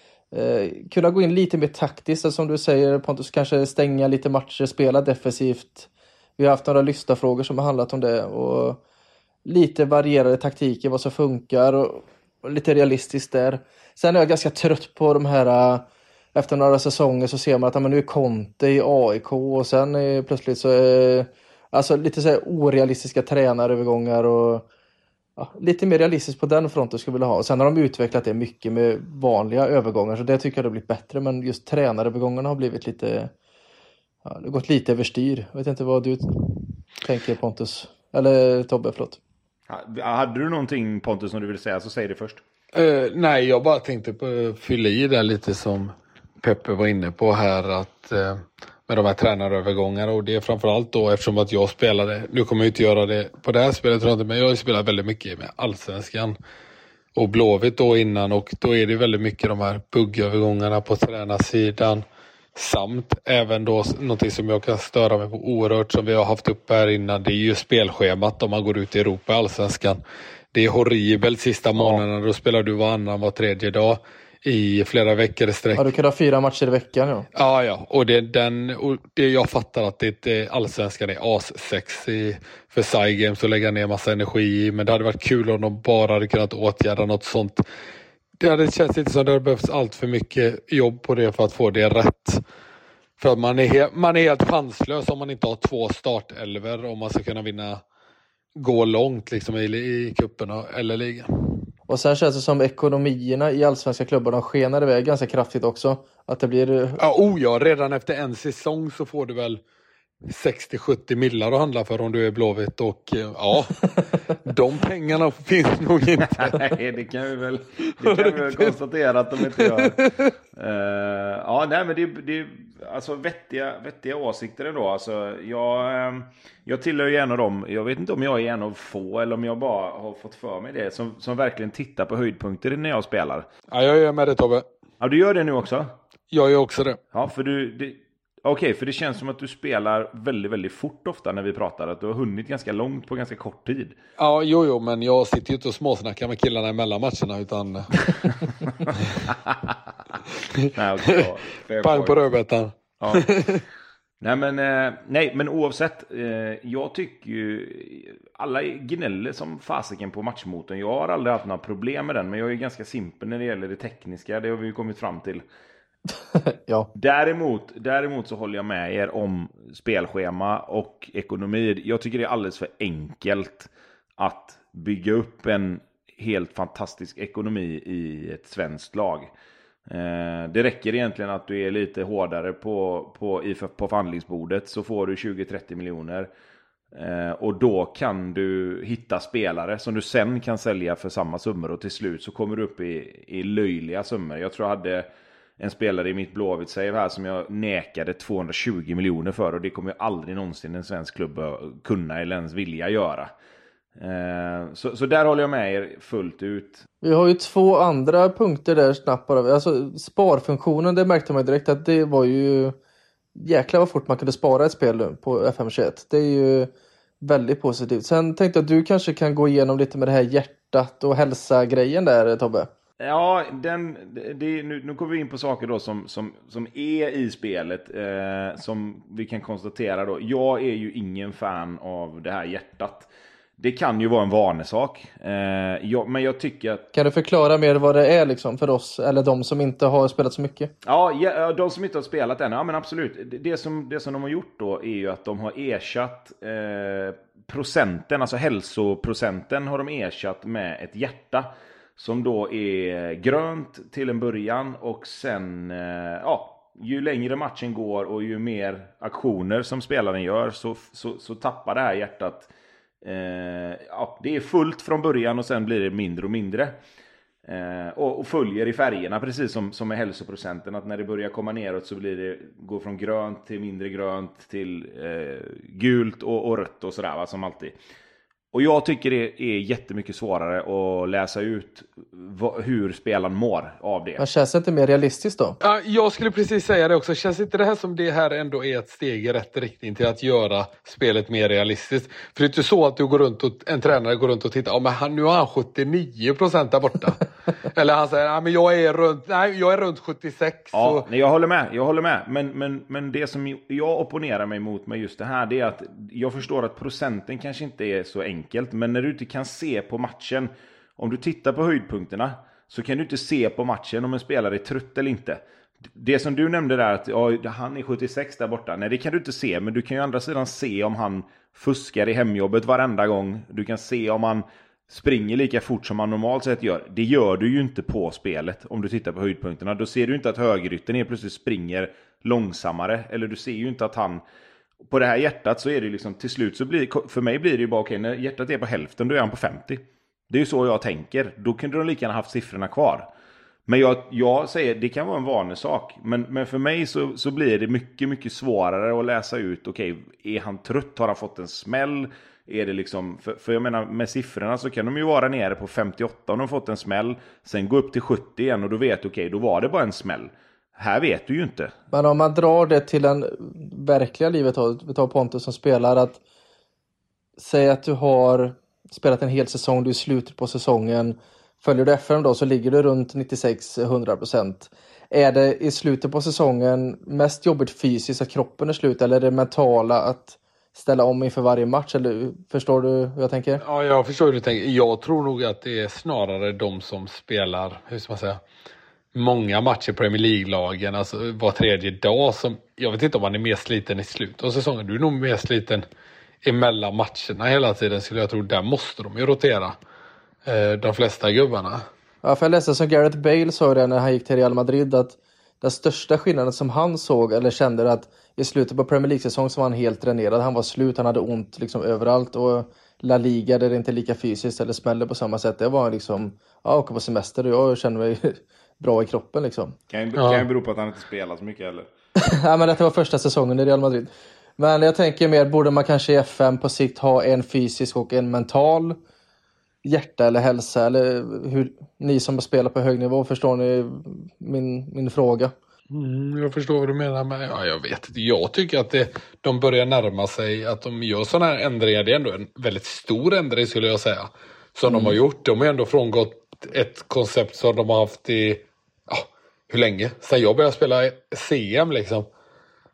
Kunna gå in lite mer taktiskt, som du säger Pontus, kanske stänga lite matcher, spela defensivt. Vi har haft några lyssnarfrågor som har handlat om det, och lite varierade taktiker, vad som funkar och lite realistiskt där. Sen är jag ganska trött på de här, efter några säsonger så ser man att nu är Conte i AIK och sen plötsligt så är alltså lite så här orealistiska tränarövergångar och lite mer realistiskt på den fronten skulle vi vilja ha. Sen har de utvecklat det mycket med vanliga övergångar, så det tycker jag det har blivit bättre, men just tränarövergångarna har blivit lite, det har gått lite överstyr. Jag vet inte vad du tänker, Pontus, eller Tobbe, förlåt. Hade du någonting, Pontus, som du vill säga, så säg det först. Nej, jag bara tänkte på fylla i där lite som Peppe var inne på här, att med de här tränarövergångarna, och det är framförallt då eftersom att jag spelade, nu kommer jag inte göra det på det här spelet tror jag inte, men jag har spelat väldigt mycket med Allsvenskan och Blåvitt då innan, och då är det väldigt mycket de här buggövergångarna på tränarsidan, samt även då någonting som jag kan störa mig på oerhört, som vi har haft upp här innan, det är ju spelschemat om man går ut i Europa i Allsvenskan. Det är horribelt sista månaderna, då spelar du var tredje dag i flera veckor i sträck. Ja, du kan ha 4 matcher i veckan. Ja. Och det jag fattar att det Allsvenskan är as-sexy för side games och lägga ner massa energi i, men det hade varit kul om de bara hade kunnat åtgärda något sånt. Det hade känts lite som det behövs allt för mycket jobb på det för att få det rätt. För att man är helt chanslös om man inte har 2 startelver om man ska kunna gå långt liksom i kupperna eller ligan. Och sen känns det som ekonomierna i allsvenska klubbar, de skenar iväg ganska kraftigt också. Att det blir... Ja, redan efter en säsong så får du väl 60-70 millar att handla för om du är Blåvitt, och de pengarna finns nog inte. Nej, det kan vi väl konstatera att de inte gör. Men det är alltså vettiga åsikter ändå. Alltså, jag tillhör ju en av dem. Jag vet inte om jag är en av få eller om jag bara har fått för mig det som verkligen tittar på höjdpunkter när jag spelar. Ja, jag är med det, Tobbe. Ja, du gör det nu också? Jag gör också det. Ja, för det känns som att du spelar väldigt, väldigt fort ofta när vi pratar. Att du har hunnit ganska långt på ganska kort tid. Ja, jo, men jag sitter ju inte och småsnackar med killarna emellan matcherna, utan... Nej, okay, pang på rödbetan. Ja. Nej men oavsett, jag tycker ju alla gnäller som fasiken på matchmotorn. Jag har aldrig haft några problem med den, men jag är ganska simpel när det gäller det tekniska. Det har vi ju kommit fram till. Ja. Däremot så håller jag med er om spelschema och ekonomi. Jag tycker det är alldeles för enkelt att bygga upp en helt fantastisk ekonomi i ett svenskt lag. Det räcker egentligen att du är lite hårdare på förhandlingsbordet, så får du 20-30 miljoner. Och då kan du hitta spelare som du sen kan sälja för samma summor, och till slut så kommer du upp i löjliga summor. Jag tror jag hade en spelare i mitt Blåvitt save här som jag nekade 220 miljoner för, och det kommer ju aldrig någonsin en svensk klubb kunna eller ens vilja göra. Så där håller jag med er fullt ut. Vi har ju 2 andra punkter där snabbt bara. Alltså sparfunktionen, det märkte man direkt att det var ju jäklar vad fort man kunde spara ett spel på FM21. Det är ju väldigt positivt. Sen tänkte jag att du kanske kan gå igenom lite med det här hjärtat och hälsa-grejen där, Tobbe. Ja, nu kommer vi in på saker då som är i spelet, som vi kan konstatera då. Jag är ju ingen fan av det här hjärtat. Det kan ju vara en vanesak. Men jag tycker att... Kan du förklara mer vad det är liksom för oss, eller de som inte har spelat så mycket? Ja, de som inte har spelat än. Ja, men absolut. Det som de har gjort då är ju att de har ersatt procenten, alltså hälsoprocenten har de ersatt med ett hjärta. Som då är grönt till en början, och sen ju längre matchen går och ju mer aktioner som spelaren gör så tappar det här hjärtat. Det är fullt från början och sen blir det mindre och mindre. Och följer i färgerna precis som med hälsoprocenten, att när det börjar komma neråt så går från grönt till mindre grönt till gult och rött och sådär, va, som alltid. Och jag tycker det är jättemycket svårare att läsa ut hur spelaren mår av det. Men känns det inte mer realistiskt då? Ja, jag skulle precis säga det också. Känns inte det här som det här ändå är ett steg i rätt riktning till att göra spelet mer realistiskt? För det är inte så att en tränare går runt och tittar. Men nu har han 79% där borta. Eller han säger, men jag är runt 76. Ja, så... nej, jag håller med. Men det som jag opponerar mig mot med just det här, det är att jag förstår att procenten kanske inte är så enkelt. Men när du inte kan se på matchen, om du tittar på höjdpunkterna, så kan du inte se på matchen om en spelare är trött eller inte. Det som du nämnde där, att han är 76 där borta. Nej, det kan du inte se, men du kan ju andra sidan se om han fuskar i hemjobbet varenda gång. Du kan se om han springer lika fort som han normalt sett gör. Det gör du ju inte på spelet om du tittar på höjdpunkterna. Då ser du inte att högerytten plötsligt springer långsammare. Eller du ser ju inte att han... På det här hjärtat så är det liksom till slut så för mig blir det ju bara okej, när hjärtat är på hälften då är han på 50. Det är ju så jag tänker. Då kunde de lika gärna haft siffrorna kvar. Men jag säger, det kan vara en vanesak. Men för mig så blir det mycket, mycket svårare att läsa ut. Okej, är han trött? Har han fått en smäll? Är det liksom, för jag menar, med siffrorna så kan de ju vara nere på 58 om de fått en smäll. Sen gå upp till 70 igen och då vet du, då var det bara en smäll. Här vet du ju inte. Men om man drar det till en verkliga livet, vi tar Pontus som spelar, att säga att du har spelat en hel säsong, du är i slutet på säsongen, följer du FM då så ligger du runt 96-100%. Är det i slutet på säsongen mest jobbigt fysiskt att kroppen är slut, eller är det mentala att ställa om inför varje match? Eller förstår du hur jag tänker? Ja, jag förstår hur du tänker. Jag tror nog att det är snarare de som spelar, hur ska man säga, många matcher på Premier League-lagen, alltså var tredje dag, som jag vet inte om man är mer sliten i slutet av säsongen. Du är nog mer sliten emellan matcherna hela tiden, skulle jag tro. Där måste de ju rotera de flesta gubbarna. Ja, för jag läste som Gareth Bale sa det när han gick till Real Madrid, att den största skillnaden som han såg eller kände, att i slutet på Premier League-säsong så var han helt dränerad. Han var slut, han hade ont liksom överallt, och La Liga där det inte är lika fysiskt eller smäller på samma sätt. Det var liksom, åka på semester och jag kände mig bra i kroppen liksom. Kan ju bero på att han inte spelar så mycket eller? Ja, men det var första säsongen i Real Madrid. Men jag tänker mer, borde man kanske i FM på sikt ha en fysisk och en mental hjärta eller hälsa, eller hur ni som spelar på hög nivå, förstår ni min fråga? Jag förstår vad du menar, men jag vet inte. Jag tycker att de börjar närma sig att de gör sådana här ändringar. Det är ändå en väldigt stor ändring, skulle jag säga, som de har gjort. De har ändå frångått ett koncept som de har haft i hur länge? Sen jag började spela CM liksom.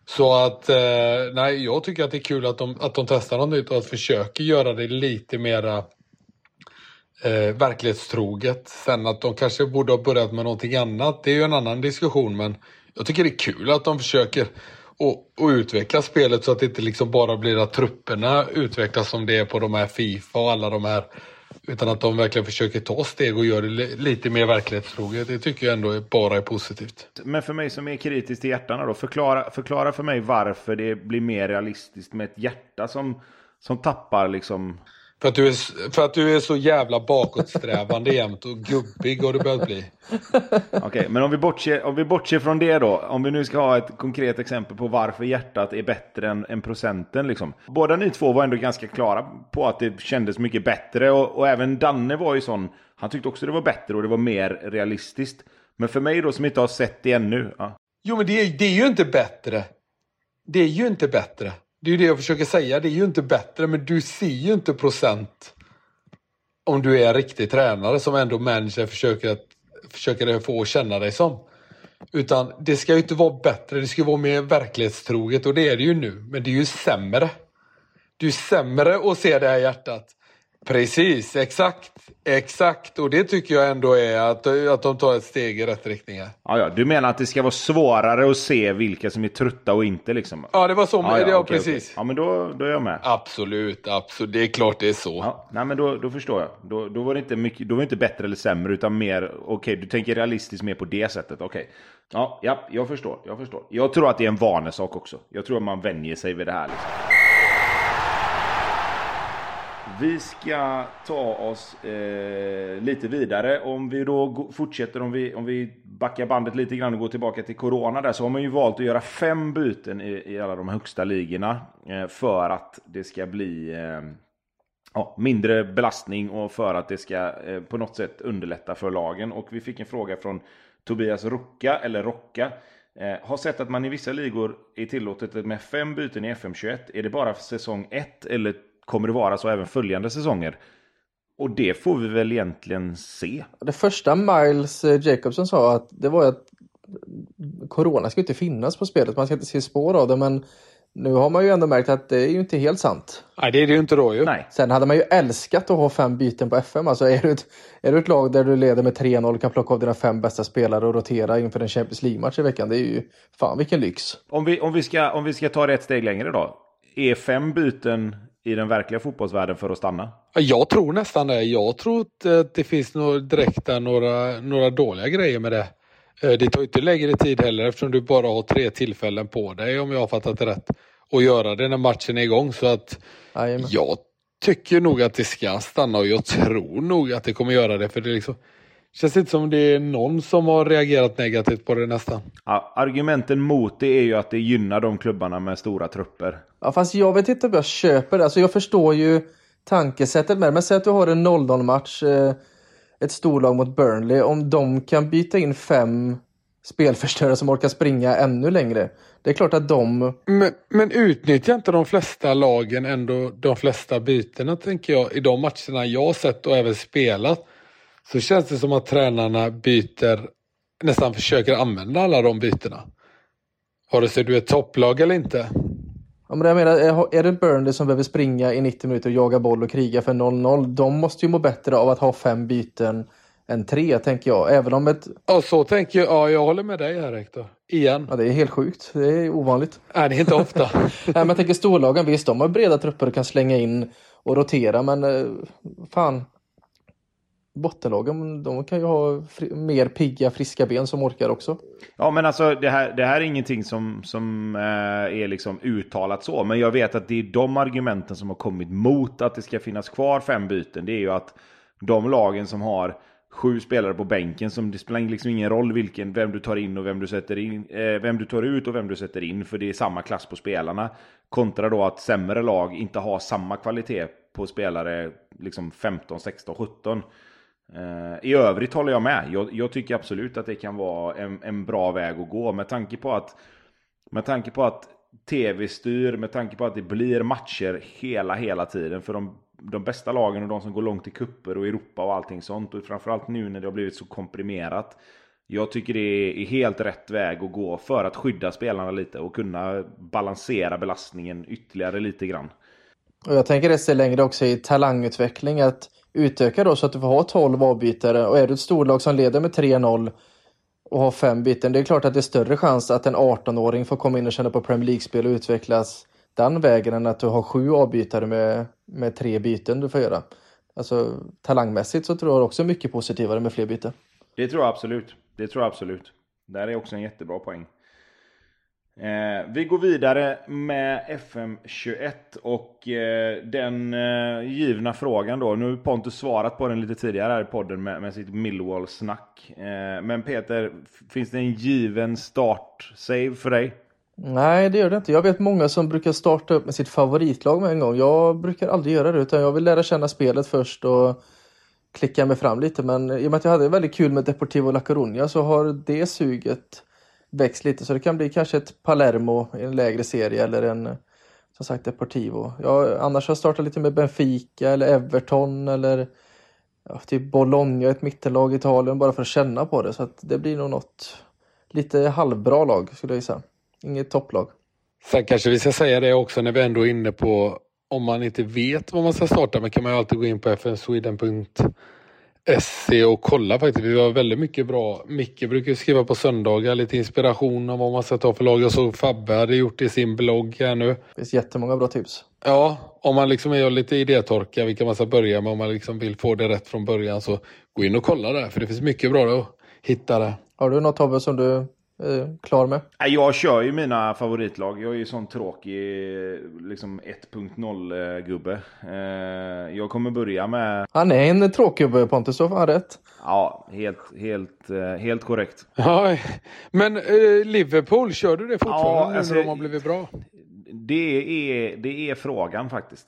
Så att, nej, jag tycker att det är kul att de testar något nytt och att försöker göra det lite mera verklighetstroget. Sen att de kanske borde ha börjat med någonting annat, det är ju en annan diskussion, men jag tycker det är kul att de försöker och utveckla spelet så att det inte liksom bara blir att trupperna utvecklas som det är på de här FIFA och alla de här, utan att de verkligen försöker ta steg och göra det lite mer verklighetstroget. Det tycker jag ändå bara är positivt. Men för mig som är kritisk till hjärtarna då, förklara för mig varför det blir mer realistiskt med ett hjärta som tappar liksom... För att du är så jävla bakåtsträvande jämt och gubbig har du börjat bli. Okej, men om vi bortser från det då. Om vi nu ska ha ett konkret exempel på varför hjärtat är bättre än procenten liksom. Båda ni två var ändå ganska klara på att det kändes mycket bättre. Och även Danne var ju sån. Han tyckte också det var bättre och det var mer realistiskt. Men för mig då som inte har sett det ännu. Ja. Jo, men det är ju inte bättre. Det är ju inte bättre. Det är ju det jag försöker säga. Det är ju inte bättre, men du ser ju inte procent om du är en riktig tränare som ändå människor försöker få känna dig som. Utan det ska ju inte vara bättre, det ska vara mer verklighetstroget och det är det ju nu. Men det är ju sämre. Det är ju sämre att se det här hjärtat. Precis, exakt. Och det tycker jag ändå är att de tar ett steg i rätt riktning här. Ja, du menar att det ska vara svårare att se vilka som är trötta och inte liksom? Ja, det var så. Ja, precis. Okay. Ja, men då är jag med. Absolut. Det är klart det är så. Ja, nej, men då förstår jag. Då var det inte mycket, då var det inte bättre eller sämre utan mer, okej, du tänker realistiskt mer på det sättet. Okej. Ja, jag förstår. Jag tror att det är en vanesak också. Jag tror att man vänjer sig vid det här liksom. Vi ska ta oss lite vidare. Om vi då fortsätter, om vi backar bandet lite grann och går tillbaka till corona där, så har man ju valt att göra 5 byten i alla de högsta ligorna för att det ska bli mindre belastning och för att det ska på något sätt underlätta för lagen. Och vi fick en fråga från Tobias Rocka. Har sett att man i vissa ligor är tillåtet med 5 byten i FM21. Är det bara för säsong 1 eller kommer det vara så även följande säsonger? Och det får vi väl egentligen se. Det första Miles Jacobson sa att det var att corona ska inte finnas på spelet. Man ska inte se spår av det, men nu har man ju ändå märkt att det är ju inte helt sant. Nej, det är det ju inte då ju. Nej. Sen hade man ju älskat att ha 5 byten på FM. Alltså är du ett lag där du leder med 3-0 kan plocka av dina 5 bästa spelare och rotera inför en Champions League-match i veckan. Det är ju fan vilken lyx. Om vi ska ta det ett steg längre då. Är 5 byten i den verkliga fotbollsvärlden för att stanna? Jag tror nästan det. Jag tror att det finns några dåliga grejer med det. Det tar inte längre tid heller eftersom du bara har 3 tillfällen på dig, om jag har fattat det rätt, och göra det när matchen är igång. Så att jag tycker nog att det ska stanna och jag tror nog att det kommer göra det, för det liksom känns inte som det är någon som har reagerat negativt på det nästan. Ja, argumenten mot det är ju att det gynnar de klubbarna med stora trupper. Ja, fast jag vet inte om jag köper det. Alltså jag förstår ju tankesättet med det. Men säg att du har en 0-0-match, ett storlag mot Burnley. Om de kan byta in 5 spelförstörare som orkar springa ännu längre. Det är klart att de... Men utnyttjar inte de flesta lagen ändå de flesta bytena, tänker jag. I de matcherna jag har sett och även spelat så känns det som att tränarna nästan försöker använda alla de bytena. Vare sig du är topplag eller inte. Ja, men jag menar, är det Burnley som behöver springa i 90 minuter och jaga boll och kriga för 0-0, de måste ju må bättre av att ha 5 byten än 3, tänker jag. Även om Ja, så tänker jag. Ja, jag håller med dig här, Hector. Igen. Ja, det är helt sjukt. Det är ovanligt. Nej, det är inte ofta. Nej, men jag tänker storlagen, visst, de har breda trupper och kan slänga in och rotera, men fan... Bottenlagen, de kan ju ha mer pigga, friska ben som orkar också. Ja, men alltså det här är ingenting som är liksom uttalat så. Men jag vet att det är de argumenten som har kommit mot att det ska finnas kvar 5 byten. Det är ju att de lagen som har 7 spelare på bänken, som det spelar liksom ingen roll vem du tar in och vem du sätter in, vem du tar ut och vem du sätter in, för det är samma klass på spelarna, kontra då att sämre lag inte har samma kvalitet på spelare liksom 15, 16, 17. I övrigt håller jag med. Jag tycker absolut att det kan vara en bra väg att gå, med tanke på att tv-styr, med tanke på att det blir matcher hela tiden för de bästa lagen och de som går långt i kupper och Europa och allting sånt, och framförallt nu när det har blivit så komprimerat. Jag tycker det är helt rätt väg att gå för att skydda spelarna lite och kunna balansera belastningen ytterligare lite grann. Och jag tänker det ser längre också i talangutveckling, att utöka då så att du får ha 12 avbytare, och är du ett storlag som leder med 3-0 och har 5 byten, det är klart att det är större chans att en 18-åring får komma in och känna på Premier League-spel och utvecklas den vägen än att du har 7 avbytare med 3 byten du får göra. Alltså talangmässigt så tror jag också mycket positivare med fler byten. Det tror jag absolut. Det här är också en jättebra poäng. Vi går vidare med FM21 och den givna frågan då. Nu har Pontus svarat på den lite tidigare här i podden med sitt Millwall-snack. Men Peter, finns det en given start-save för dig? Nej, det gör det inte. Jag vet många som brukar starta upp med sitt favoritlag med en gång. Jag brukar aldrig göra det, utan jag vill lära känna spelet först och klicka mig fram lite. Men i och med att jag hade väldigt kul med Deportivo La Coruña så har det suget växt lite. Så det kan bli kanske ett Palermo i en lägre serie eller en, som sagt, Deportivo. Annars har jag startat lite med Benfica eller Everton eller typ Bologna, ett mittellag i Italien, bara för att känna på det. Så att det blir nog något lite halvbra lag skulle jag säga. Inget topplag. Sen kanske vi ska säga det också när vi ändå är inne på, om man inte vet vad man ska starta med kan man ju alltid gå in på fnsweden.se och kolla faktiskt. Vi har väldigt mycket bra. Micke brukar skriva på söndagar lite inspiration om vad man ska ta för lag. Jag såg Fabbe hade gjort det i sin blogg här nu. Det finns jättemånga bra tips. Ja, om man liksom är lite idétorka vilka man ska börja med, om man liksom vill få det rätt från början, så gå in och kolla där, för det finns mycket bra att hitta där. Har du något, Tobbe, som du klar med? Jag kör ju mina favoritlag. Jag är ju sån tråkig liksom 1.0 gubbe. Jag kommer börja med... Han är en tråkgubbe, Pontus, så fan rätt. Ja, helt korrekt. Ja, men Liverpool, kör du det fortfarande alltså, när de har blivit bra? Det är frågan faktiskt.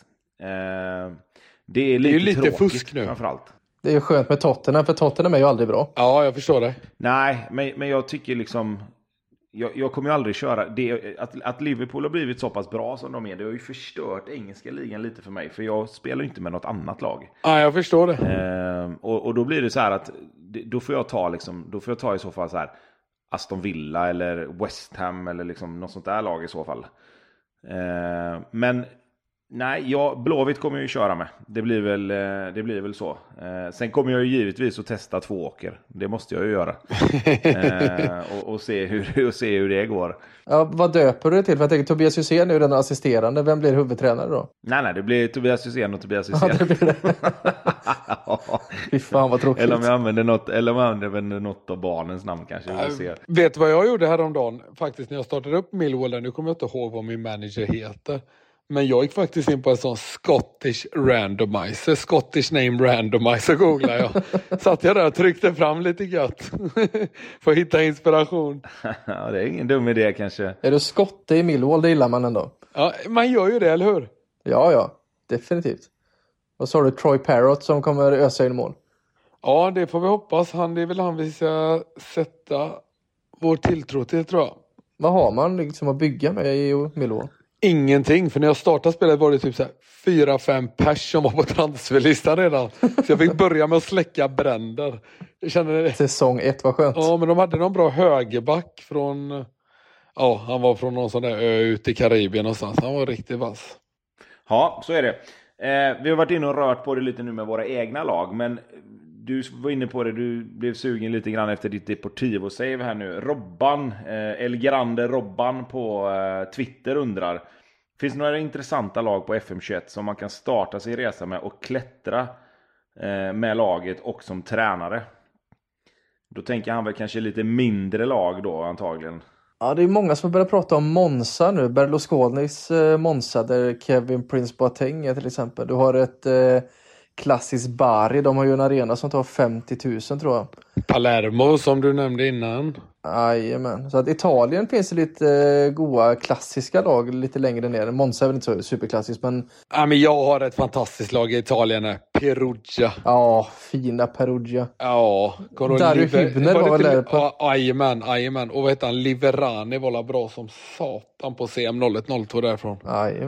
Det är ju lite tråkigt, fusk nu. Framförallt. Det är ju skönt med Tottenham, för Tottenham är ju aldrig bra. Ja, jag förstår det. Nej, men jag tycker liksom... Jag kommer ju aldrig köra... Att Liverpool har blivit så pass bra som de är, det har ju förstört engelska ligan lite för mig. För jag spelar inte med något annat lag. Ja, jag förstår det. Och då blir det så här att... Då får jag ta i så fall så här Aston Villa eller West Ham eller liksom något sånt där lag i så fall. Men... Nej, Blåvitt kommer jag ju köra med. Det blir väl så. Sen kommer jag ju givetvis att testa 2 åker. Det måste jag ju göra. Och se hur det går. Ja, vad döper du det till? För jag tänker Tobias Hysén är ju den assisterande. Vem blir huvudtränare då? Nej, det blir Tobias Hysén och Tobias Hysén. Ja, det blir det. Fy fan vad tråkigt. Eller om jag använder något av barnens namn kanske. Vet du vad jag gjorde häromdagen? Faktiskt när jag startade upp Millwall. Nu kommer jag inte ihåg vad min manager heter. Men jag gick faktiskt in på en sån Scottish randomizer. Scottish name randomizer googlade jag. Satt jag där och tryckte fram lite gött. För att hitta inspiration. Ja, det är ingen dum idé kanske. Är du skotte i Millwall? Det gillar man ändå. Ja, man gör ju det, eller hur? Ja, definitivt. Och så har du Troy Parrott som kommer ösa in mål. Ja, det får vi hoppas. Det är väl han vi ska sätta vår tilltro till, tror jag. Vad har man liksom att bygga med i Millwall? Ingenting, för när jag startade spelet var det typ 4-5 pers som var på transferlistan redan. Så jag fick börja med att släcka bränder. Säsong 1 var skönt. Ja, men de hade någon bra högerback från... Ja, han var från någon sån där ö ute i Karibien någonstans. Han var riktigt vass. Ja, så är det. Vi har varit inne och rört på det lite nu med våra egna lag, men du var inne på det, du blev sugen lite grann efter ditt Deportivo-save här nu. Robban, El Grande Robban på Twitter undrar: finns det några intressanta lag på FM21 som man kan starta sin resa med och klättra med laget och som tränare? Då tänker han väl kanske lite mindre lag då antagligen. Ja, det är många som börjar prata om Monza nu. Berlusconis Monza, där Kevin Prince Boateng är till exempel. Du har ett klassiskt Bari. De har ju en arena som tar 50 000 tror jag. Palermo som du nämnde innan. Jajamän. Så att Italien finns det lite goda klassiska lag lite längre ner. Monza är väl inte så superklassiskt, men... Ja, men jag har ett fantastiskt lag i Italien. Perugia. Ja, fina Perugia. Ja. Dario Hübner var väl där på... Jajamän. Och vad heter han? Liverani var bra som satan på CM0102 därifrån. Jajamän.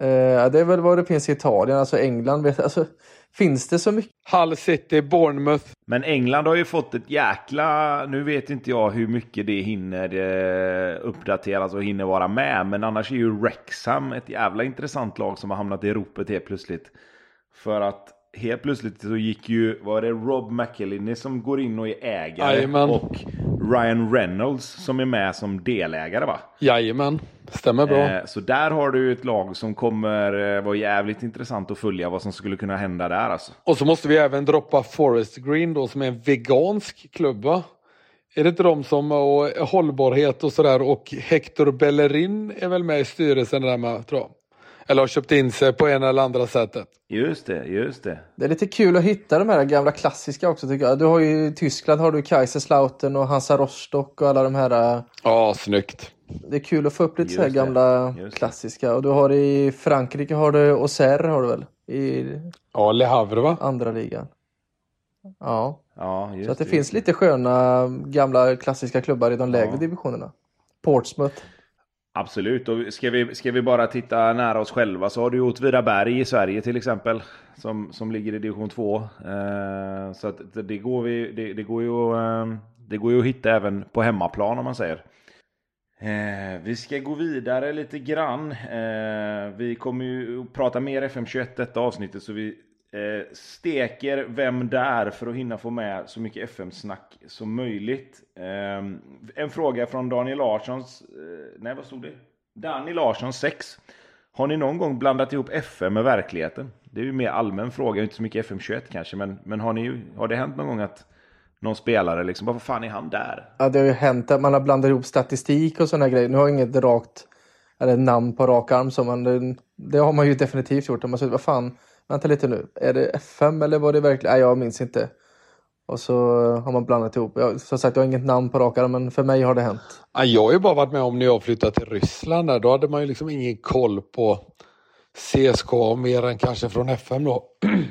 Det är väl vad det finns i Italien, alltså England. Alltså, finns det så mycket? Hull City, Bournemouth. Men England har ju fått ett jäkla... Nu vet inte jag hur mycket det hinner uppdateras och hinner vara med. Men annars är ju Wrexham ett jävla intressant lag som har hamnat i ropet helt plötsligt. För att helt plötsligt så gick ju... Var det Rob McElhenney som går in och är ägare? Jajamän. Och Ryan Reynolds som är med som delägare, va? Jajamän, stämmer bra. Så där har du ett lag som kommer vara jävligt intressant att följa vad som skulle kunna hända där alltså. Och så måste vi även droppa Forest Green då, som är en vegansk klubb, va? Är det inte de som har hållbarhet och sådär, och Hector Bellerin är väl med i styrelsen där med, tror jag. Eller har köpt in sig på ena eller andra sättet. Just det. Det är lite kul att hitta de här gamla klassiska också, tycker jag. Du har ju i Tyskland har du Kaiserslautern och Hansa Rostock och alla de här. Ja, snyggt. Det är kul att få upp lite så här gamla klassiska. Och du har i Frankrike har du Auxerre, har du väl? Ja, Le Havre, va? Andra ligan. Ja just så att det finns lite sköna gamla klassiska klubbar i de lägre divisionerna. Portsmouth. Absolut, och ska vi bara titta nära oss själva, så har du Åtvidaberg i Sverige till exempel som ligger i division 2. Så att det går ju att hitta även på hemmaplan, om man säger. Vi ska gå vidare lite grann. Vi kommer ju att prata mer FM21 detta avsnittet, så vi steker vem där för att hinna få med så mycket FM-snack som möjligt. En fråga från Daniel Larssons vad stod det? Daniel Larsson 6. Har ni någon gång blandat ihop FM med verkligheten? Det är ju mer allmän fråga, inte så mycket FM21 kanske, men har det hänt någon gång att någon spelare liksom, vad fan är han där? Ja, det har ju hänt att man har blandat ihop statistik och sådana grejer. Nu har jag inget rakt eller namn på rak arm, så det har man ju definitivt gjort. Man säger, vad fan, vänta lite nu, är det FM eller var det verkligen? Nej, jag minns inte. Och så har man blandat ihop. Som sagt, jag har inget namn på rak arm, men för mig har det hänt. Jag har ju bara varit med om när jag flyttade till Ryssland där. Då hade man ju liksom ingen koll på CSKA mer än kanske från FM då.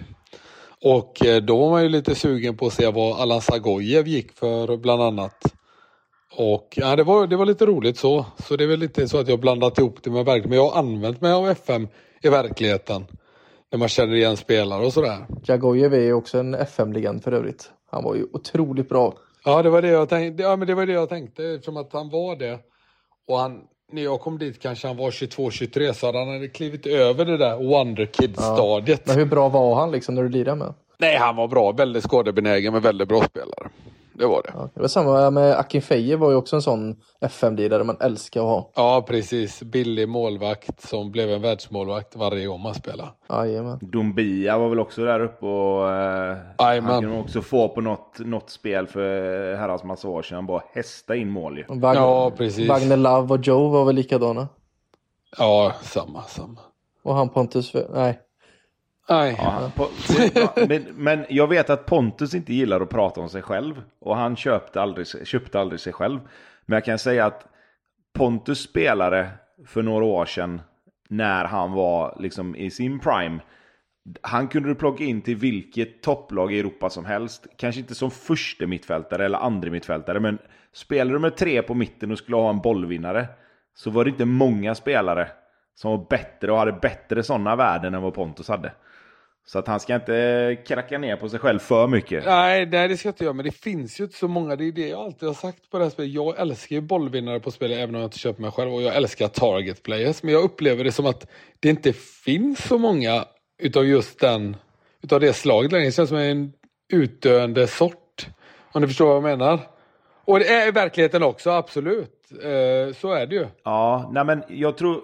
Och då var man ju lite sugen på att se vad Allan Sagojev gick för bland annat. Och ja, det var lite roligt så. Så det är väl lite så att jag har blandat ihop det med verkligheten. Men jag har använt mig av FM i verkligheten. När man känner igen spelare och sådär. Sagojev är ju också en FM-legend för övrigt. Han var ju otroligt bra. Ja, det var det jag tänkte. Ja, men det var det jag tänkte. Eftersom att han var det. Och när jag kom dit kanske han var 22-23, så han hade klivit över det där Wonderkid-stadiet. Men hur bra var han liksom när du lirade med? Nej, han var bra. Väldigt skadebenägen, men väldigt bra spelare. Det var det. Ja, det var samma med Akin Feje, var ju också en sån FM-lirare man älskar att ha. Ja, precis. Billig målvakt som blev en världsmålvakt varje gång man spelade. Jajamän. Dombia var väl också där uppe och han kunde också få på något spel för herrans massa år sedan. Han bara hästa in mål ju. Ja, precis. Wagner Love och Joe var väl likadana? Ja, samma. Och han Pontus, nej. Ja, men jag vet att Pontus inte gillar att prata om sig själv, och han köpte aldrig sig själv. Men jag kan säga att Pontus spelare för några år sedan, när han var liksom i sin prime, han kunde du plocka in till vilket topplag i Europa som helst. Kanske inte som första mittfältare eller andra mittfältare, men spelar du med 3 på mitten och skulle ha en bollvinnare, så var det inte många spelare som var bättre och hade bättre sådana värden än vad Pontus hade. Så att han ska inte kracka ner på sig själv för mycket. Nej, det ska jag inte göra. Men det finns ju inte så många. Det är det jag alltid har sagt på det här spelet. Jag älskar ju bollvinnare på spelet, även om jag inte köper mig själv. Och jag älskar target players. Men jag upplever det som att det inte finns så många utav just utav det slaget längre. Det känns som en utdöende sort. Om du förstår vad jag menar. Och det är i verkligheten också, absolut. Så är det ju. Ja, nej men jag tror...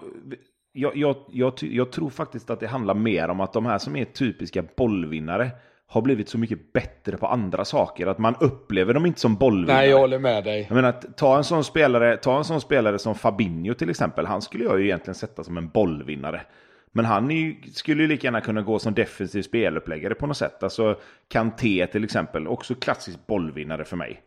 Jag tror faktiskt att det handlar mer om att de här som är typiska bollvinnare har blivit så mycket bättre på andra saker, att man upplever dem inte som bollvinnare. Nej, jag håller med dig. Jag menar, ta en sån spelare som Fabinho till exempel. Han skulle jag ju egentligen sätta som en bollvinnare. Men han skulle ju lika gärna kunna gå som defensiv speluppläggare på något sätt. Alltså Kanté till exempel, också klassisk bollvinnare för mig.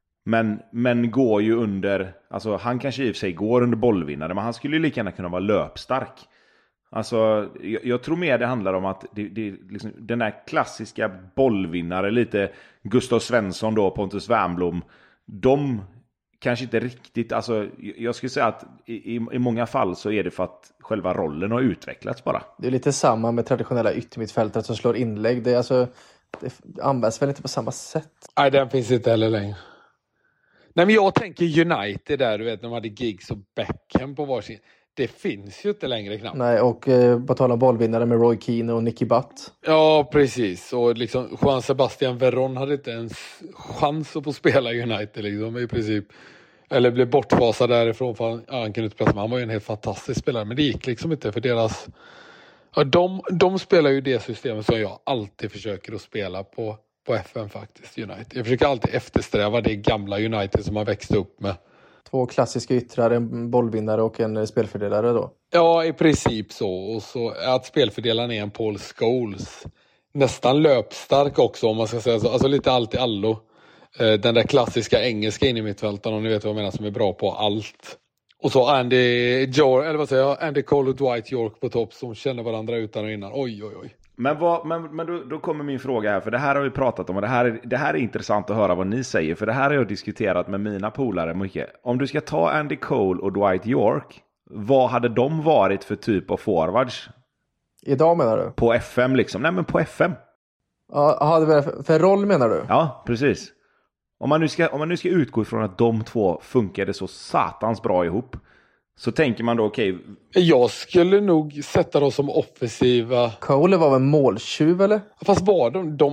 Men går ju under, alltså han kanske i och för sig går under bollvinnare, men han skulle ju lika gärna kunna vara löpstark. Alltså jag tror mer det handlar om att det liksom, den här klassiska bollvinnare, lite Gustav Svensson då, Pontus Wernbloom, de kanske inte riktigt, alltså jag skulle säga att i många fall så är det för att själva rollen har utvecklats bara. Det är lite samma med traditionella yttermittfältare som slår inlägg. Det används väl inte på samma sätt. Nej, den finns inte heller längre. Nej, men jag tänker United där, du vet, när de hade Giggs och Beckham på varsin. Det finns ju inte längre knappt. Nej, och på tal om bollvinnare med Roy Keane och Nicky Butt. Ja, precis. Och liksom Juan Sebastian Veron hade inte ens chans att få spela United liksom, i princip. Eller blev bortfasad därifrån för han kunde inte spela. Han var ju en helt fantastisk spelare, men det gick liksom inte för deras... Ja, de spelar ju det systemet som jag alltid försöker att spela på FN faktiskt, United. Jag försöker alltid eftersträva det gamla United som man växte upp med. 2 klassiska yttrar, en bollvinnare och en spelfördelare då. Ja, i princip så. Och så att spelfördelaren är en Paul Scholes. Nästan löpstark också, om man ska säga så. Alltså lite allt i allo. Den där klassiska engelska in i mittfälten, om ni vet vad jag menar, som är bra på allt. Och så Andy Cole och Dwight York på topp som känner varandra utan och innan. Oj. Men då kommer min fråga här, för det här har vi pratat om och det här är intressant att höra vad ni säger, för det här har jag diskuterat med mina polare mycket. Om du ska ta Andy Cole och Dwight York, vad hade de varit för typ av forwards? Idag menar du? På FM liksom, nej men på FM. Ja, för roll menar du? Ja, precis. Om man nu ska utgå ifrån att de två funkade så satans bra ihop, så tänker man då okej. Jag skulle nog sätta dem som offensiva. Cole var väl måltjuv eller? Fast var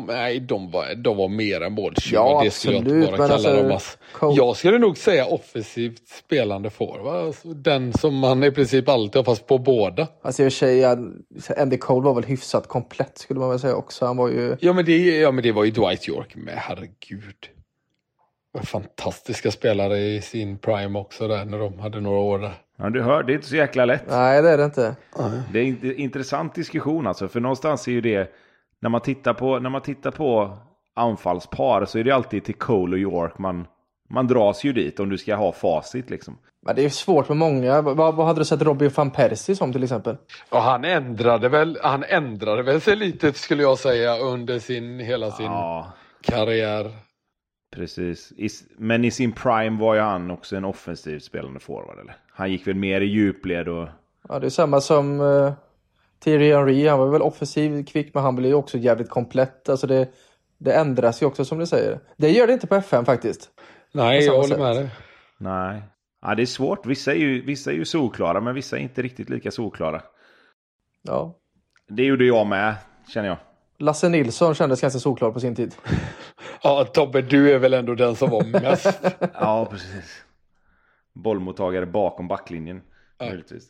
de var mer än måltjuv. Ja, det skulle absolut, jag inte bara kalla dem. Cole... Jag skulle nog säga offensivt spelande forward. Alltså, den som man i princip alltid har, fast på båda. Alltså i och för sig, Andy Cole var väl hyfsat komplett skulle man väl säga också. Han var ju... Ja men det var ju Dwight York med, herregud. Fantastiska spelare i sin prime också där när de hade några år där. Ja, du hör, det är inte så jäkla lätt. Nej, det är det inte. Det är en intressant diskussion alltså, för någonstans är ju det, när man tittar på anfallspar så är det alltid till Cole och York man dras ju dit om du ska ha facit liksom. Men det är svårt med många. Vad hade du sett Robin van Persie som till exempel? Ja, han ändrade väl sig lite skulle jag säga under hela sin karriär. Precis. Men i sin prime var ju han också en offensivt spelande forward, eller? Han gick väl mer i djupled och... Ja, det är samma som Thierry Henry. Han var väl offensiv, kvick, men han blev ju också jävligt komplett. Alltså det ändras ju också som du säger. Det gör det inte på FM faktiskt. Nej, jag håller med dig. Nej. Ja, det är svårt. Vissa är ju solklara, men vissa är inte riktigt lika solklara. Ja. Det gjorde jag med, känner jag. Lasse Nilsson kändes ganska solklar på sin tid. Ja, Tobbe, du är väl ändå den som var mest. Ja, precis. Bollmottagare bakom backlinjen. Möjligtvis.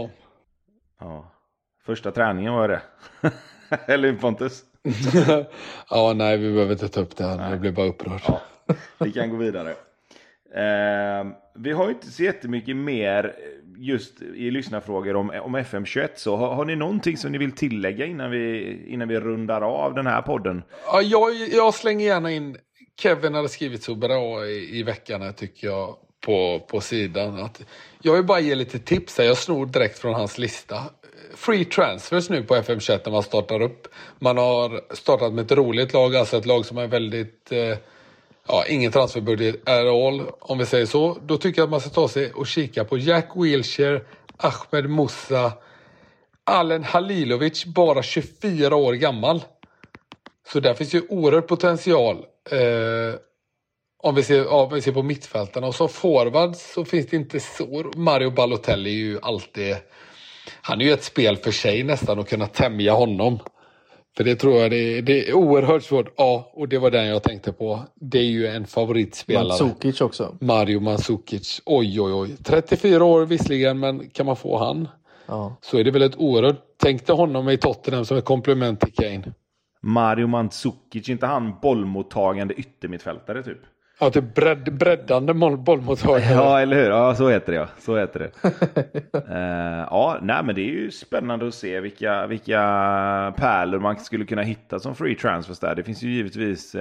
Ja. Första träningen var det. Eller Pontus? Ja, nej, vi behöver inte ta upp det här. Det blir bara upprörd. Ja, vi kan gå vidare. Vi har ju inte så jättemycket mer just i lyssnarfrågor om FM21, så har ni någonting som ni vill tillägga innan vi rundar av den här podden? Ja, jag slänger gärna in, Kevin hade skrivit så bra i veckan här, tycker jag, på sidan. Att jag vill bara ge lite tips här. Jag snor direkt från hans lista. Free transfers nu på FM21 när man startar upp. Man har startat med ett roligt lag, alltså ett lag som är väldigt... ingen transferbudget at all, om vi säger så. Då tycker jag att man ska ta sig och kika på Jack Wilshere, Ahmed Musa, Alen Halilovic, bara 24 år gammal. Så där finns ju oerhört potential. Om vi ser på mittfältarna. Och så forward så finns det inte så. Mario Balotelli är ju alltid... Han är ju ett spel för sig nästan att kunna tämja honom. För det tror jag det är oerhört svårt. Ja, och det var den jag tänkte på. Det är ju en favoritspelare. Mandzukic också. Mario Mandzukic. Oj. 34 år visserligen, men kan man få han? Ja. Så är det väl ett oerhört... Tänkte honom i Tottenham som ett komplement till Kane. Mario Mandzukic, inte han bollmottagande yttermittfältare typ? Ja, typ breddande bollmottagare. Ja, eller hur? Ja, så heter det. Så heter det. Men det är ju spännande att se vilka pärlor man skulle kunna hitta som free transfers där. Det finns ju givetvis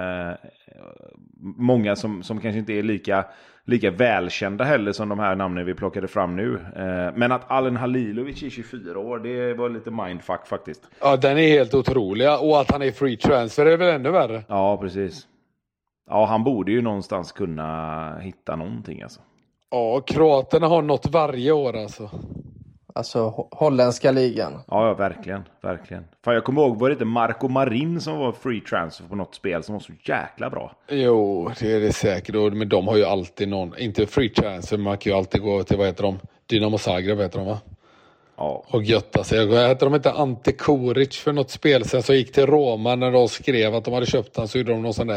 många som kanske inte är lika välkända heller som de här namnen vi plockade fram nu. Men att Alen Halilovic är 24 år, det var lite mindfuck faktiskt. Ja, den är helt otrolig. Och att han är free transfer är väl ännu värre. Ja, precis. Ja, han borde ju någonstans kunna hitta någonting alltså. Ja, kroaterna har något varje år alltså. Alltså holländska ligan. Ja, verkligen. Fan, jag kommer ihåg, var det inte Marco Marin som var free transfer på något spel som var så jäkla bra? Jo, det är det säkert. Men de har ju alltid någon, inte free transfer, man kan ju alltid gå till, vad heter de? Dynamo Zagreb heter de, va? Ja. Och götta sig. Heter de inte Ante Kuric för något spel sen, så gick till Roma när de skrev att de hade köpt han, så gjorde de någon sån där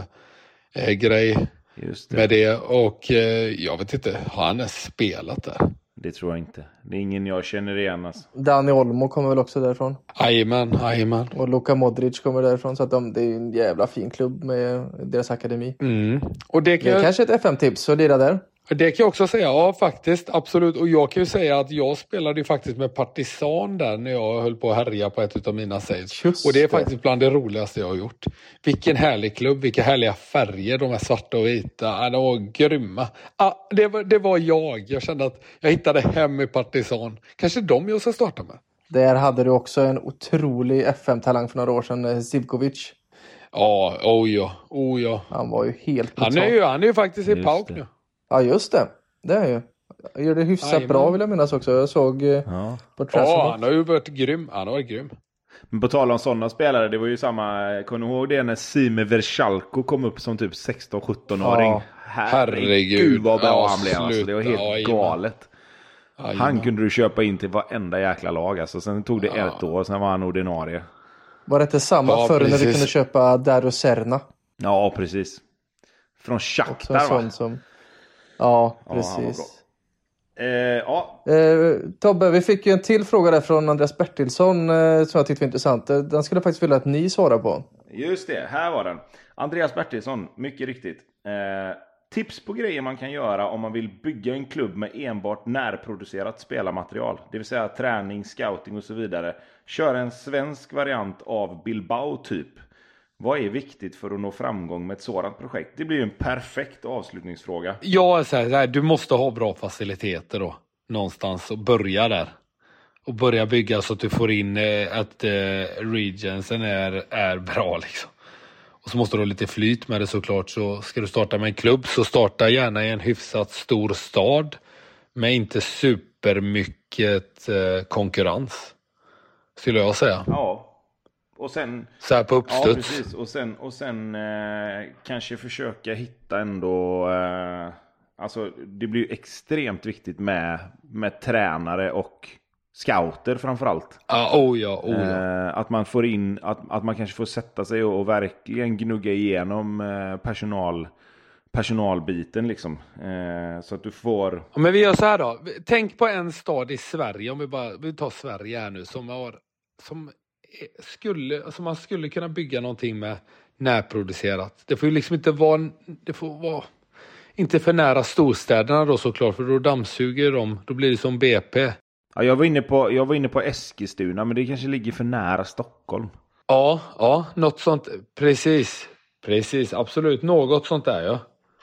FM-grej med det. Och jag vet inte, har han spelat där? Det tror jag inte. Det är ingen jag känner igen alltså. Dani Olmo kommer väl också därifrån. Jajamän. Och Luka Modric kommer därifrån. Så att det är en jävla fin klubb med deras akademi. Och det är kanske ett FM-tips att lira där. Det kan jag också säga, ja faktiskt, absolut. Och jag kan ju säga att jag spelade ju faktiskt med Partizan där när jag höll på att härja på ett av mina saves. Och det är faktiskt bland det roligaste jag har gjort. Vilken härlig klubb, vilka härliga färger, de är svarta och vita. De var grymma. Det var jag kände att jag hittade hem i Partizan. Kanske de jag ska starta med. Där hade du också en otrolig FM-talang för några år sedan, Zivkovic. Ja, oh ja. Han var ju helt han är ju faktiskt i PAOK nu. Ja, just det. Det är ju. Jag gör det hyfsat bra, vill jag minnas också. Jag såg på Transfermarkt. Ja, han har ju varit grym. Men på tal om sådana spelare, det var ju samma, kommer du ihåg det när Sime Verchalko kom upp som typ 16-17-åring? Ja. Herregud vad bra han blev alltså. Det var helt galet. Ajman. Han kunde du köpa in till varenda jäkla lag alltså. Sen tog det ett år, sen var han ordinarie. Var det inte samma förr när du kunde köpa Dario Serna? Ja, precis. Från Shakhtar, va? Som... Ja, precis. Ja. Tobbe, vi fick ju en till fråga där från Andreas Bertilsson som jag tyckte var intressant. Den skulle faktiskt vilja att ni svarar på. Just det, här var den. Andreas Bertilsson, mycket riktigt. Tips på grejer man kan göra om man vill bygga en klubb med enbart närproducerat spelarmaterial. Det vill säga träning, scouting och så vidare. Kör en svensk variant av Bilbao typ. Vad är viktigt för att nå framgång med ett sådant projekt? Det blir ju en perfekt avslutningsfråga. Ja, så här, du måste ha bra faciliteter då. Någonstans och börja där. Och börja bygga så att du får in att regensen är bra liksom. Och så måste du ha lite flyt med det såklart. Så ska du starta med en klubb så starta gärna i en hyfsat stor stad. Med inte supermycket konkurrens. Skulle jag säga. Ja. Och sen så här på uppstuds. Ja, precis. Och sen kanske försöka hitta ändå alltså det blir ju extremt viktigt med tränare och scouter framförallt. Ja. Att man får in att man kanske får sätta sig och verkligen gnugga igenom personalbiten liksom. Så att du får... Ja, men vi gör så här då. Tänk på en stad i Sverige, om vi tar Sverige här nu, som man skulle kunna bygga någonting med närproducerat. Det får ju liksom inte vara, det får vara inte för nära storstäderna då såklart, för då dammsuger de, då blir det som BP. Ja, jag var inne på Eskilstuna, men det kanske ligger för nära Stockholm. Ja, något sånt, precis, absolut, något sånt där, ja.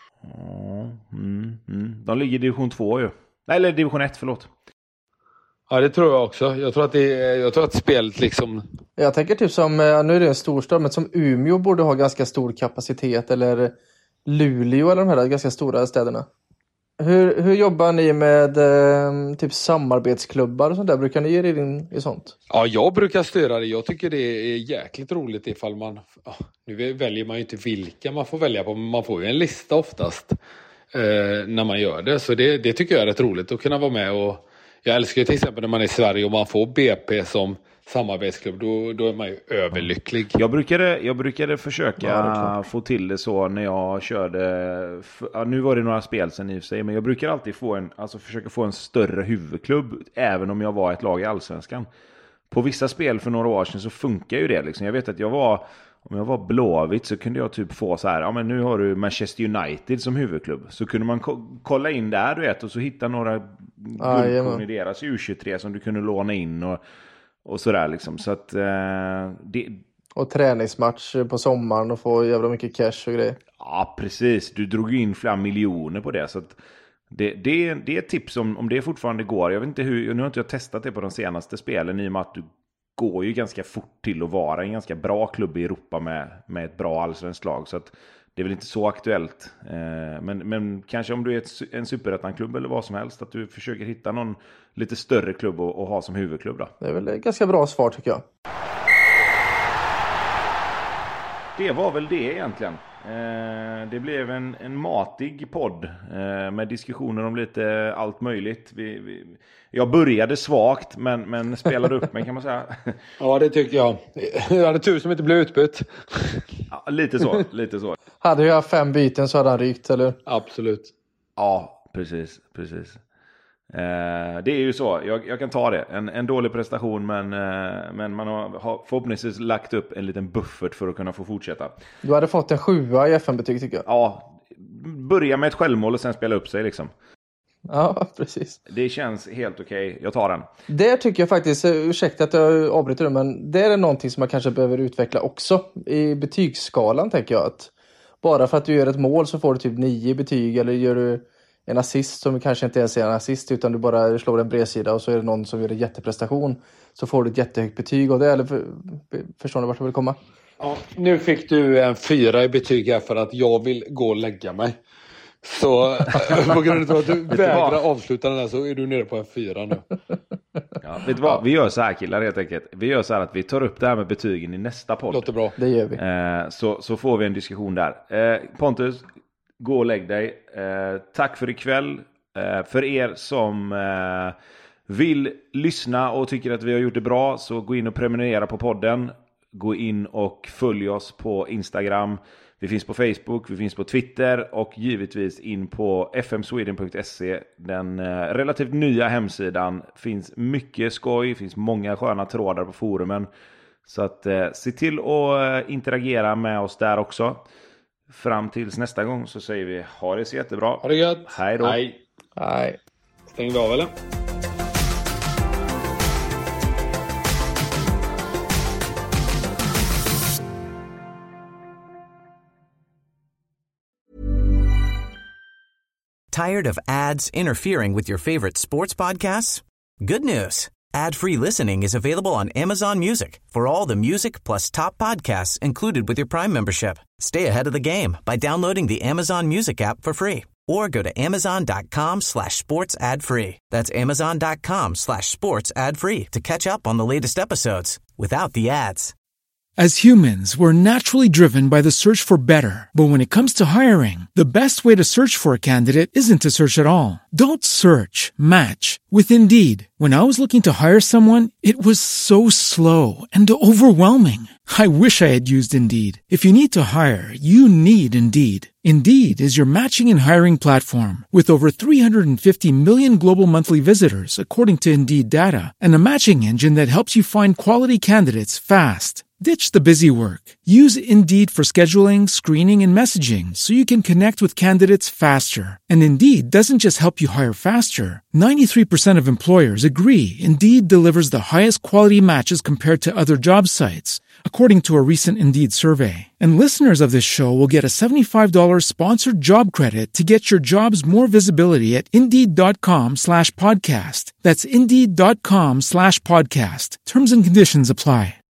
De ligger i division 2 ju. Eller division 1, förlåt. Ja, det tror jag också. Jag tror att spelet liksom... Jag tänker typ som, nu är det en storstad, men som Umeå borde ha ganska stor kapacitet, eller Luleå eller de här ganska stora städerna. Hur jobbar ni med typ samarbetsklubbar och sånt där? Brukar ni ge er in i sånt? Ja, jag brukar styra det. Jag tycker det är jäkligt roligt ifall man... Nu väljer man ju inte vilka man får välja på, men man får ju en lista oftast när man gör det. Så det tycker jag är rätt roligt att kunna vara med och... Jag älskar ju till exempel när man är i Sverige och man får BP som samarbetsklubb, då är man ju överlycklig. Jag brukade försöka få till det så när jag körde, nu var det några spel sen i och för sig, men jag brukar alltid försöka få en större huvudklubb även om jag var ett lag i Allsvenskan. På vissa spel för några år sedan så funkar ju det liksom. Jag vet att om jag var Blåvitt så kunde jag typ få så här, ja men nu har du Manchester United som huvudklubb. Så kunde man kolla in där, du vet, och så hitta några guldkorn i deras U23 som du kunde låna in och sådär liksom. Så att och träningsmatch på sommaren och få jävla mycket cash och grejer. Ja, precis. Du drog ju in flera miljoner på det, så att det är ett tips om det fortfarande går. Jag vet inte nu har inte jag testat det på de senaste spelen i och med att du går ju ganska fort till att vara en ganska bra klubb i Europa med ett bra allsvenskt lag. Så att det är väl inte så aktuellt. Men kanske om du är en superettan-klubb eller vad som helst, att du försöker hitta någon lite större klubb och ha som huvudklubb då. Det är väl ett ganska bra svar tycker jag. Det var väl det egentligen. Det blev en matig podd med diskussioner om lite allt möjligt. Jag började svagt men spelade upp mig, kan man säga. Ja, det tycker jag. Jag hade tur som inte blev utbytt. Ja, lite så. Hade jag 5 byten så hade han rykt, eller? Absolut. Ja, precis. Det är ju så, jag kan ta det. En dålig prestation, men man har förhoppningsvis lagt upp en liten buffert för att kunna få fortsätta. Du hade fått en 7 i FN-betyg tycker jag. Ja, börja med ett självmål och sen spela upp sig liksom. Ja, precis. Det känns helt okej. Jag tar den. Det tycker jag faktiskt, ursäkta att jag avbryter det, men det är någonting som man kanske behöver utveckla också i betygsskalan, tänker jag. Att bara för att du gör ett mål så får du typ 9 betyg, eller gör du en assist som kanske inte ens är en assist utan du bara slår en bredsida och så är det någon som gör en jätteprestation, så får du ett jättehögt betyg av det. Eller förstår ni vart jag vill komma? Ja, nu fick du en 4 i betyg här för att jag vill gå och lägga mig. Så på grund av att du vägrar avsluta den här så är du nere på en 4 nu. Ja, vet du vad? Vi gör så här, killar, helt enkelt. Vi gör så här att vi tar upp det här med betygen i nästa podd. Låter bra. Det gör vi. Så får vi en diskussion där. Pontus, gå och lägg dig. Tack för ikväll. För er som vill lyssna och tycker att vi har gjort det bra, så gå in och prenumerera på podden. Gå in och följ oss på Instagram. Vi finns på Facebook, vi finns på Twitter och givetvis in på fmsweden.se. Den relativt nya hemsidan. Finns mycket skoj, finns många sköna trådar på forumen. Så att se till att interagera med oss där också. Fram tills nästa gång så säger vi ha det så jättebra. Ha det gött. Hej då. Hej. Stängde av eller? Tired of ads interfering with your favorite sports podcasts? Good news. Ad-free listening is available on Amazon Music for all the music plus top podcasts included with your Prime membership. Stay ahead of the game by downloading the Amazon Music app for free or go to amazon.com/sports ad free. That's amazon.com/sports ad free to catch up on the latest episodes without the ads. As humans, we're naturally driven by the search for better. But when it comes to hiring, the best way to search for a candidate isn't to search at all. Don't search, match with Indeed. When I was looking to hire someone, it was so slow and overwhelming. I wish I had used Indeed. If you need to hire, you need Indeed. Indeed is your matching and hiring platform with over 350 million global monthly visitors, according to Indeed data, and a matching engine that helps you find quality candidates fast. Ditch the busy work. Use Indeed for scheduling, screening, and messaging so you can connect with candidates faster. And Indeed doesn't just help you hire faster. 93% of employers agree Indeed delivers the highest quality matches compared to other job sites, according to a recent Indeed survey. And listeners of this show will get a $75 sponsored job credit to get your jobs more visibility at Indeed.com/podcast. That's Indeed.com/podcast. Terms and conditions apply.